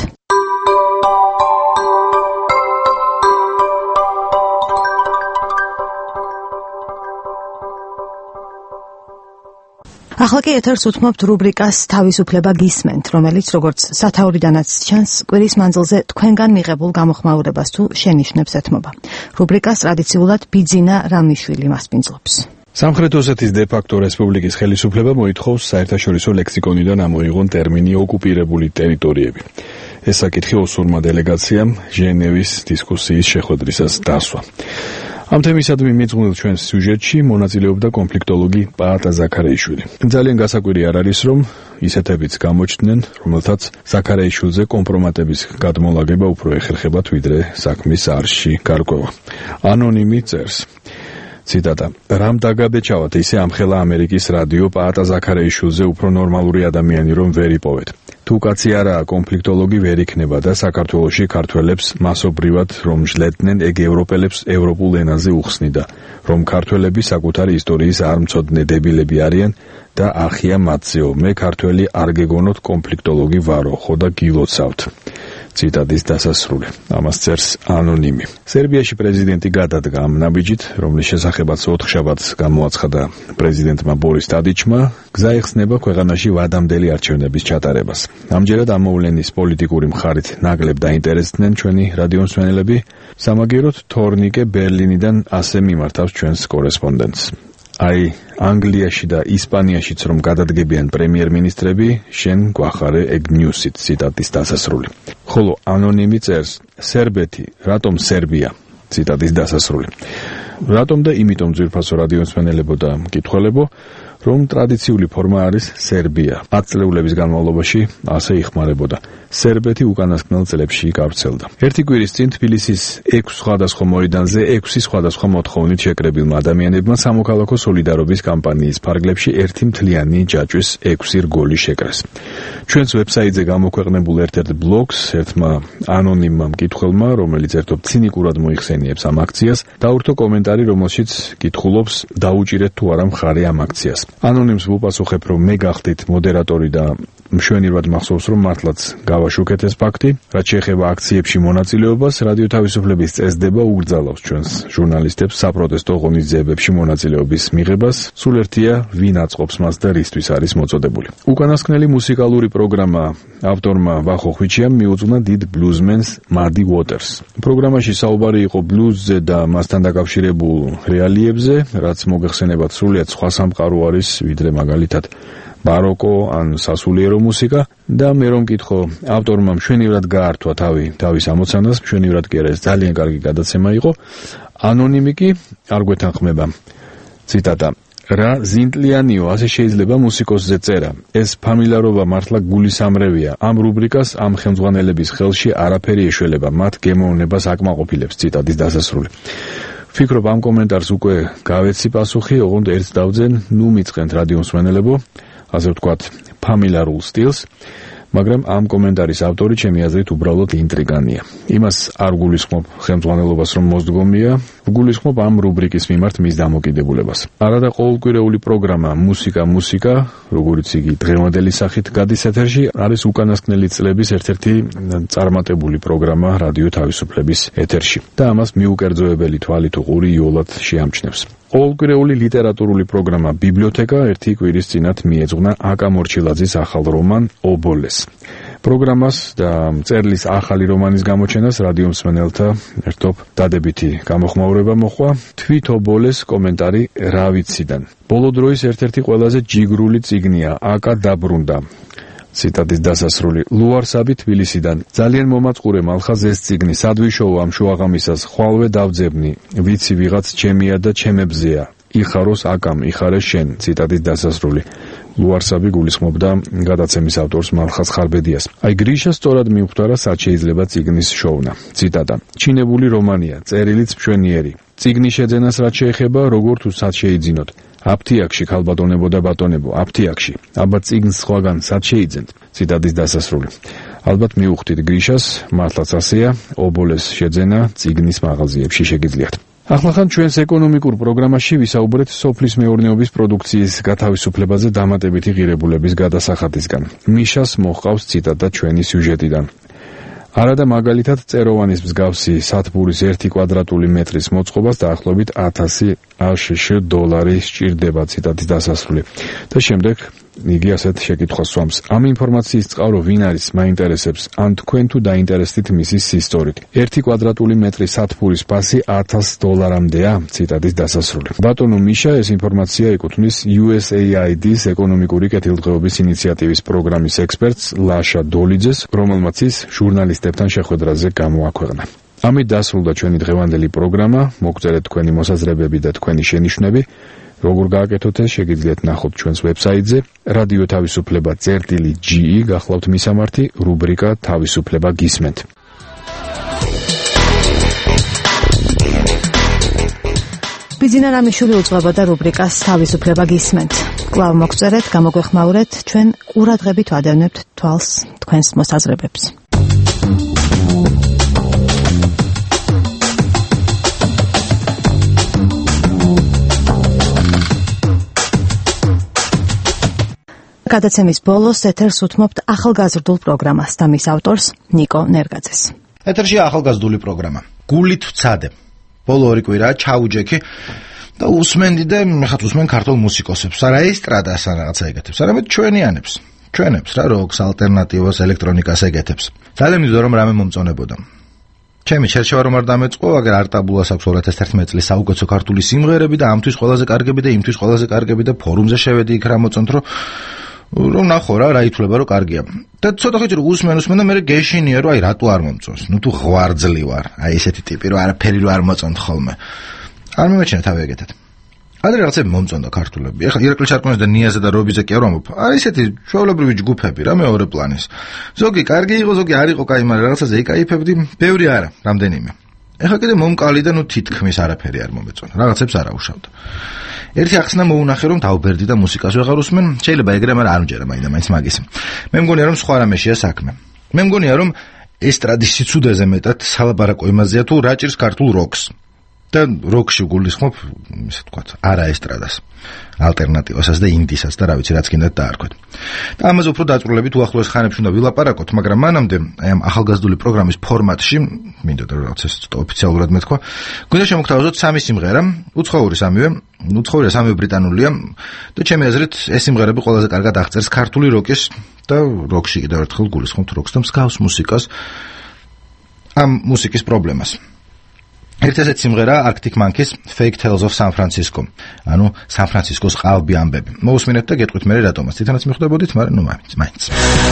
ახლა კი ეთერს უთმობთ რუბრიკას თავისუფლება გისმენთ, რომელიც როგორც სათაურიდანაც ჩანს, კვირის მანძილზე თქვენგან მიღებულ გამოხმაურებას თუ შენიშვნებს ეთმობა. რუბრიკას ტრადიციულად ბიძინა რამიშვილი მასპინძლობს. სამხრეთ ოსეთის დე-ფაქტო რესპუბლიკის ხელისუფლება მოითხოვს საერთაშორისო ლექსიკონიდან ამოიღონ ტერმინი ოკუპირებული ტერიტორიები. ეს საკითხი ოსურმა დელეგაციამ ჟენევის დისკუსიის შეხვედრისას დასვა. ამ თემისადმი მიძღვნილ ჩვენს სიუჟეტში მონაწილეობდა კონფლიქტოლოგი პაატა ზაქარეიშვილი. ძალიან გასაკვირი არ არის, რომ ისეთებიც გამოჩნდნენ, რომელთაც ზაქარეიშვილზე კომპრომატების გადმოლაგება უფრო ეხერხებათ, ვიდრე საქმის არში გარკვევა. ანონიმი წერს. ციტატა: რამ დაგაბეჭავათ ისე ამხელა ამერიკის რადიო პაატა ზაქარეიშვილზე უფრო ნორმალური ადამიანი რომ ვერ იპოვეთ. თუ კაცი არაა კონფლიქტოლოგი ვერ იქნება და საქართველოში ქართველებს მასობრივად რომ ჟლედნენ, ეგ ევროპელებს ევროპულ ენაზე უხსნიდა, რომ ქართველები საკუთარი ისტორიის არ მცოდნე დებილები არიან და ახია მათზეო. მე ქართველი არ გეგონოთ კონფლიქტოლოგი ვარო, ხო და გილოცავთ. ციტატის დასასრული. ამას წერს ანონიმი. სერბიაში პრეზიდენტი გადადგა ამ ნაბიჯით, რომლის შესახებაც ოთხშაბათს გამოაცხადა პრეზიდენტმა ბორის ტადიჩმა, გზა იხსნება ქვეყანაში ვადამდელი არჩევნების ჩატარებას. ამჯერად ამ მოვლენის პოლიტიკური მხარით ნაკლებ დაინტერესდნენ ჩვენი რადიომსმენელები. სამაგიეროდ თორნიკე ბერლინიდან ასე მიმართავს ჩვენს კორესპონდენტს. აი, ანგლიაში და ისპანიაშიც რომ გადადგებიან პრემიერ-მინისტრები, შენ გვახარე ეგ ნიუსით, ციტატის დასასრული. ხოლო ანონიმი წერს: სერბეთი, რატომ სერბია? ციტატის დასასრული. რატომ და იმიტომ ძვირფასო რადიომსმენელებო და მკითხველებო, რომ ტრადიციული ფორმა არის სერბია. ათწლეულების განმავლობაში ასე იხმარებოდა. სერბეთი უკანასკნელ წლებში გავრცელდა. ერთი კვირის წინ თბილისის ექვს სხვადასხვა მოედანზე ექვსი სხვადასხვა მოთხოვნით შეკრებილმა ადამიანებმა სამოქალაქო სოლიდარობის კამპანიის ფარგლებში ერთი მთლიანი ჯაჭვის ექვსი რგოლი შეკრეს. ჩვენს ვებსაიტზე გამოქვეყნებულ ერთ-ერთ ბლოგს ერთმა ანონიმმა მკითხველმა, რომელიც ერთობ ცინიკურად მოიხსენიებს ამ აქციას, დაურთო კომენტარი, რომელშიც კითხულობს, დაუჭირეთ თუ არა მხარე ამ აქციას. ანონიმს ვუპასუხებ, რომ მე გახდით მოდერატორი და მშვენივრად მახსოვს, რომ მართლაც გავაშუქეთ ეს ფაქტი. რაც შეეხება აქციებში მონაწილეობას, რადიო თავისუფლების წესდება უგრძალავს ჩვენს ჟურნალისტებს საპროტესტო ღონისძიებებში მონაწილეობის მიღებას. სულ ერთია, ვინ აწყობს მას და რისთვის არის მოწოდებული. უკანასკნელი მუსიკალური პროგრამა ავტორმა ვახო ხვიჩიამ მიუძღვნა დიდ ბლუზმენს მადი უოტერს. პროგრამაში საუბარი იყო ბლუზზე და მასთან დაკავშირებულ რეალიებზე, რაც მოგეხსენებათ სრულიად სხვა სამყარო არის, ვიდრე მაგალითად ბაროკო ან სასულიერო მუსიკა. და მე რომ მკითხო, ავტორმა მშვენივრად გაართვა თავი თავის ამოცანას, მშვენივრად კი არა, ეს ძალიან კარგი გადაცემა იყო. ანონიმი კი არ გვეთანხმება. ციტატა: რა ზინტლიანიო, ასე შეიძლება მუსიკოსზე წერა. ეს ფამილარობა მართლა გულისამრევია. ამ რუბრიკას ამ ხელმძღვანელების ხელში არაფერი ეშველება, მათ გემოვნებას აკმაყოფილებს. ციტატის დასასრული. ვფიქრობ, ამ კომენტარს უკვე გავეცი პასუხი, ოღონდ ერთს დავძენ, ნუ მიწყენთ რადიომსმენელებო, ასე ვთქვათ, ფამილარულ სტილს, მაგრამ ამ კომენტარის ავტორი ჩემი აზრით უბრალოდ ინტრიგანია. იმას არ გულისხმობ ხელმძღვანელობას რომ მოსდგომია, გულისხმობ ამ რუბრიკის მიმართ მის დამოკიდებულებას. არადა ყოველკვირეული პროგრამა მუსიკა მუსიკა, როგორც იგი დღევანდელი სახით გადის ეთერში, არის უკანასკნელი წლების ერთ-ერთი წარმატებული პროგრამა რადიო თავისუფლების ეთერში და ამას მიუკერძოებელი თვალით უყური იოლად შეამჩნევს. ყოველკვირეული ლიტერატურული პროგრამა ბიბლიოთეკა ერთი კვირის წინათ მიეძღვნა აკა მორჩილაძის ახალ რომან ობოლეს. პროგრამას და წერლის ახალი რომანის გამოჩენას რადიომსმენელთა ერთობ დადებითი გამოხმაურება მოჰყვა. თვით ობოლეს კომენტარი რა ვიციდან. ბოლო დროის ერთ-ერთი ყველაზე ჯიგრული წიგნია აკა დაბრუნდა. ციტატის დასასრული. ლუარსაბი თბილისიდან. ძალიან მომაწყურე მალხაზ ეს წიგნი, სად ვიშოვო ამ შუაღამისას, ხვალვე დავძებნი, ვიცი ვიღაც ჩემია და ჩემებზეა. იხაროს აკამ, იხარე შენ. ციტატის დასასრული. ლუარსაბი გულისხმობდა გადაცემის ავტორს მალხაზ ხარბედიას. აი გრიშა სწორად მიუხვდარა, სად შეიძლება წიგნის შოვნა. ციტატა: ჩინებული რომანია, წერილიც მშვენიერი. წიგნის შეძენას რაც შეეხება, როგორ თუ სად შეიძინოთ. აფთიაქში ქალბატონებო და ბატონებო, აფთიაქში. აბა წიგნს სხვაგან სად შეიძენთ? ციტატის დასასრული. ალბათ მიუხვდით გრიშას, მართლაც ასეა, ობოლეს შეძენა წიგნის მაღაზიებში შეგიძლიათ. ახლა ჩვენს ეკონომიკურ პროგრამაში ვისაუბრეთ სოფლის მეურნეობის პროდუქციის გათავისუფლებაზე დამატებითი ღირებულების გადასახადისგან. მიშას მოჰყავს ციტატა ჩვენი სიუჟეტიდან. არადა მაგალითად წეროვანის მსგავსი სათბურის ერთი კვადრატული მეტრის მოწყობას დაახლოებით ათასი აშშ დოლარი სჭირდება. ციტატის დასასრული. და შემდეგ იგი ასეთ შეკითხვას სვამს. ამ ინფორმაციის წყარო ვინ არის, მაინტერესებს, ან თქვენ თუ დაინტერესდით მისი სისტორით. ერთი კვადრატული მეტრი სათბურის ფასი ათას დოლარამდეა. ციტატის დასასრული. ბატონო მიშა, ეს ინფორმაცია ეკუთვნის იუ ეს ეი აი დის ეკონომიკური კეთილდღეობის ინიციატივის პროგრამის ექსპერტს ლაშა დოლიძეს, რომელმაც ის ჟურნალისტებთან შეხვედრაზე გამოაქვეყნა. ამით დასრულდა ჩვენი დღევანდელი პროგრამა. მოგწერეთ თქვენი მოსაზრებები და თქვენი შენიშვნები. როგორ გააკეთოთ ეს, შეგიძლიათ ნახოთ ჩვენს ვებსაიტზე. რადიო თავისუფლება წერტილი ჯი გახლავთ მისამართი, რუბრიკა თავისუფლება გისმენთ. ბიძინა რამიშვილი უძღვებოდა რუბრიკას თავისუფლება გისმენთ. კვლავ მოგწერეთ, გამოგვეხმაურეთ, ჩვენ ყურადღებით ვადევნებთ თვალს თქვენს მოსაზრებებს. გადაცემის ბოლოს ეთერს უთმობთ ახალგაზრდულ პროგრამას და მის ავტორს ნიკო ნერგაძეს. ეთერში ახალგაზრდული პროგრამა. გულით ვცადე. ბოლო ორი კვირაა ჩაუჯექი და უსმენდი და ხათ უსმენ ქართულ მუსიკოსებს, არა ესტრადას ან რაღაცა ეგეთებს, არამედ ჩვენიანებს. ჩვენებს რა როკს, ალტერნატივას, ელექტრონიკას ეგეთებს. ძალიან მინდოდა რომ რამე მომწონებოდა. ჩემი შერჩევა რომ არ დამეწყო, აგერ არტაბულას აქვს ორი ათას ერთმეტი წლის საუკეთესო ქართული სიმღერები და ამთვის ყველაზე კარგები და იმთვის ყველაზე კარგები და ფორუმზე შევედი იქ რა მოწონთ რომ რომ ნახო რა რა ითვლება რომ კარგია. და ცოტა ხეთი რომ უსმენ უსმენ და მე გეშინია რომ აი რატო არ მომწონს. ნუ თუ ღვარძლი ვარ, აი ესეთი ტიპი რომ არაფერი რო არ მოწონთ ხოლმე. არ მიმეჩნია თავი ეგეთად. ადრე რაღაცები მომწონდა ქართულები. ეხლა ირაკლი ჩარკვანის და ნიაზე და რობიძე კი არ ვამბობ. არის ესეთი ჩვეულებრივი ჯგუფები რა მეორე პლანის. ზოგი კარგი იყო, ზოგი არ იყო კაი, მაგრამ რაღაცაზე იკაიფებდი, ბევრი არა, რამდენიმე. ეხლა კიდე მომკალი და ნუ თითქმის არაფერი არ მომეწონა. რაღაცებს არ აუშავდა. ერთი ახსნა მოუნახე რომ დავბერდი და მუსიკას ვეღარ უსმენ, შეიძლება ეგრე, მაგრამ არ მჯერა მაინდა მაინც მაგის. მე მგონია რომ სხვა რამეშია საქმე. მე მგონია რომ ესტრადის სიცუძეზე მეტად სალაპარაკო იმაზეა თუ რა ჭირს ქართულ როკს. და როკში გულისხმობ, ისე თქვა, არა ესტრადას, ალტერნატივასაც და ინდისაც და რა ვიცი, რაც კიდე დაარქვეთ. და ამაზე უფრო დაწვრილებით უახლოეს ხანებში უნდა ვილაპარაკოთ, მაგრამ მანამდე აი ამ ახალგაზრდული პროგრამის ფორმატში, მინდოდა რომ რაღაც ეს ოფიციალურად მეთქვა, გვინდა შემოგთავაზოთ სამი სიმღერა, უცხოური სამივე, უცხოური სამივე ბრიტანულია და ჩემი აზრით ეს სიმღერები ყველაზე კარგად აღწერს ქართული როკის და როკში კიდევ ერთხელ გულისხმობთ როკს და მსგავს მუსიკას ამ მუსიკის პრობლემას. ერთ ესეთ სიმღერა Arctic Monkeys Fake Tales of San Francisco. ანუ სან ფრანცისკოს ყალბი ამბები. მოусმინეთ და გეტყვით მე რატომაც. თვითონაც მიხვდებოდით, მაგრამ ნუ მაინც, მაინც.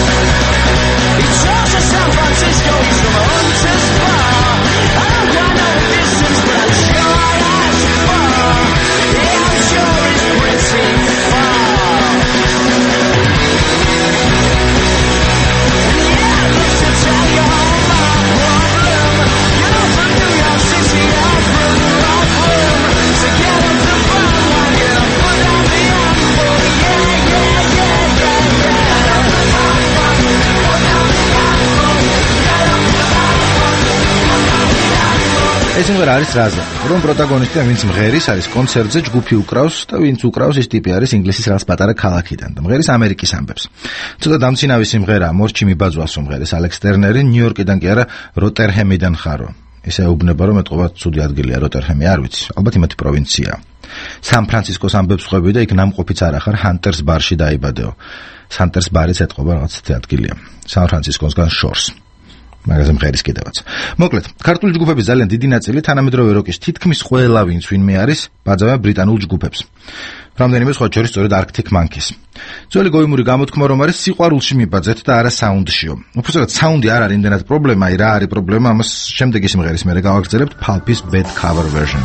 ეს სიმღერა არის რაზე, რომ პროტაგონისტი ვინც მღერის არის კონცერტზე, ჯგუფი უკრავს და ვინც უკრავს ის ტიპი არის ინგლისის რაღაც პატარა ქალაქიდან და მღერის ამერიკის ამბებს. ცოტა დამცინავი სიმღერაა, მორჩი მიბაძვას უმღერის ალექს ტერნერი, ნიუ-იორკიდან კი არა, როტერჰემიდან ხარო. ისე ეუბნება რომ ეთყობა ცუდი ადგილია როტერჰემი, არ ვიცი, ალბათ იმათი პროვინციაა. სან ფრანცისკოს ამბებს ხვები და იქ ნამყოფიც არ ახარ, ჰანტერს ბარში დაიბადეო. ჰანტერს ბარიც ეთყობა რაღაც ადგილია. სან ფრანცისკოსგან შორს. მაგაზე მღერის კიდევაც. მოკლედ, ქართული ჯგუფების ძალიან დიდი ნაწილი თანამედროვე როკის თითქმის ყველა ვინც ვინმე არის, ბაძავენ ბრიტანულ ჯგუფებს. რამდენიმე სხვა შორის სწორედ Arctic Monkeys. ძველი გოიმური გამოთქმა რომ არის სიყვარულში მიბაძეთ და არა საუნდშიო. უბრალოდ საუნდი არ არის იმდენად პრობლემა, აი რა არის პრობლემა, ამას შემდეგი სიმღერის მერე გავაგრძელებთ Pulp's Bad Cover Version.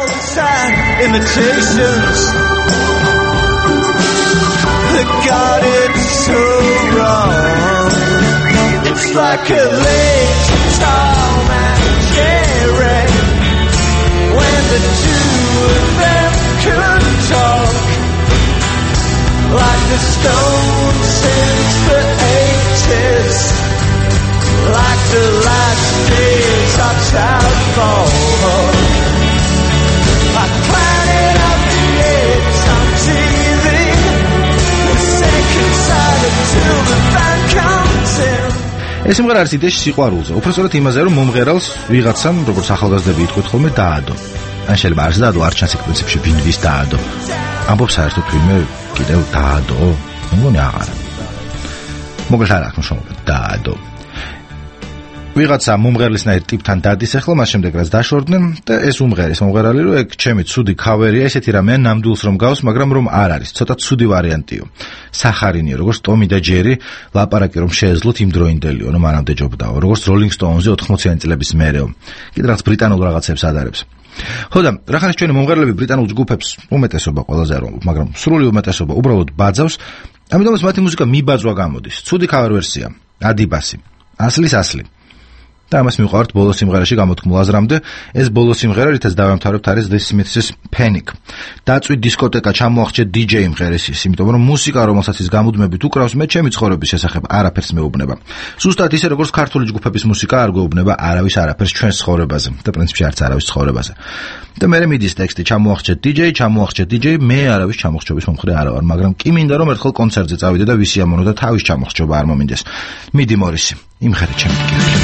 It's like a late Tom and Jerry when the two of them could talk like the Stones since the eighties, like the last days of South Pole. I planted up the eggs on T V, the second side until the band comes in. ეს სიმღერა არის იდეაში სიყვარულზე. უბრალოდ იმაზე რომ მომღერალს ვიღაცამ, როგორც ახალგაზრდები იტყვით ხოლმე, დაადო. ან შეიძლება არც დაადო, არ ჩანს იქ პრინციპში ვინვის დაადო. ამბობს საერთოდ ვინმე კიდევ დაადო? მგონი აღარა. მოკლედ არ აქვს მნიშვნელობა, დაადო. ვიღაცა მომღერლისნაირ ტიპთან დადის ახლა, მას შემდეგ რაც დაშორდნენ და ეს უმღერის მომღერალი რომ ეგ ჩემი ცუდი ქავერია, ესეთი რამეა ნამდვილს რომ გავს, მაგრამ რომ არ არის, ცოტა ცუდი ვარიანტიო. სახარინიო, როგორც ტომი და ჯერი, ლაპარაკი რომ შეეძლოთ იმდროინდელიო, რომ არამდე ჯობდაო, როგორც Rolling Stones-ზე ოთხმოციანი წლების მერეო. კიდე რაღაც ბრიტანულ რაღაცებს ადარებს. ხო და რახანს ჩვენი მომღერლები ბრიტანულ ჯგუფებს უმეტესობა ყველაზე არ ვამბობ, მაგრამ სრული უმეტესობა უბრალოდ ბაძავს, ამიტომაც მათი მუსიკა მიბაძვა გამოდის. ცუდი ქავერ ვერსია, ადიბასი, ასლის ასლი. და ამას მივყავართ ბოლო სიმღერაში გამოთქმულ აზრამდე. ეს ბოლო სიმღერა, რითაც დავამთავრებთ, არის The Smiths-ის Panic. დაწვი დისკოტეკა ჩამოახჭე დი-ჯეი იმღერის ის, იმიტომ რომ მუსიკა, რომელსაც ის გამუდმებით უკრავს, მე ჩემი ცხოვრების შესახებ არაფერს მეუბნება. ზუსტად ისე, როგორც ქართული ჯგუფების მუსიკა არ გვეუბნება არავის არაფერს ჩვენს ცხოვრებაზე და პრინციპში არც არავის ცხოვრებაზე. და მე მიდის ტექსტი ჩამოახჭე დი-ჯეი, ჩამოახჭე დი-ჯეი, მე არავის ჩამოხჭობის მომხრე არა ვარ, მაგრამ კი მინდა რომ ერთხელ კონცერტზე წავიდე და ვისი ამონო და თავის ჩამოხჭობა არ მომინდეს. მიდი მორისი, იმღერე ჩემი კირილი.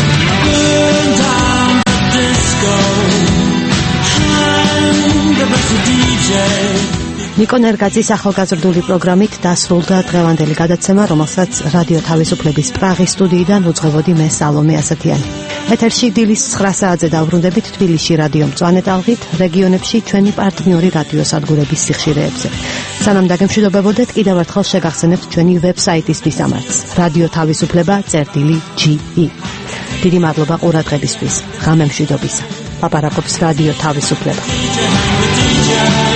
ნიკო ნერგაძის ახალგაზრდული პროგრამით დასრულდა დღევანდელი გადაცემა, რომელსაც რადიო თავისუფლების პრაღის სტუდიიდან უძღვებოდი მე სალომე ასათიანი. ეთერში დილის ცხრა საათზე დავბრუნდებით თბილისში რადიო მწვანე ტალღით, რეგიონებში ჩვენი პარტნიორი რადიო სადგურების სიხშირეებზე. სანამ დაგემშვიდობებოდეთ, კიდევ ერთხელ შეგახსენებთ ჩვენი ვებსაიტის მისამართს: რადიო თავისუფლება წერტილი ჯი ი. დიდი მადლობა ყურადღებისთვის. ღამე მშვიდობისა. ლაპარაკობს რადიო თავისუფლება.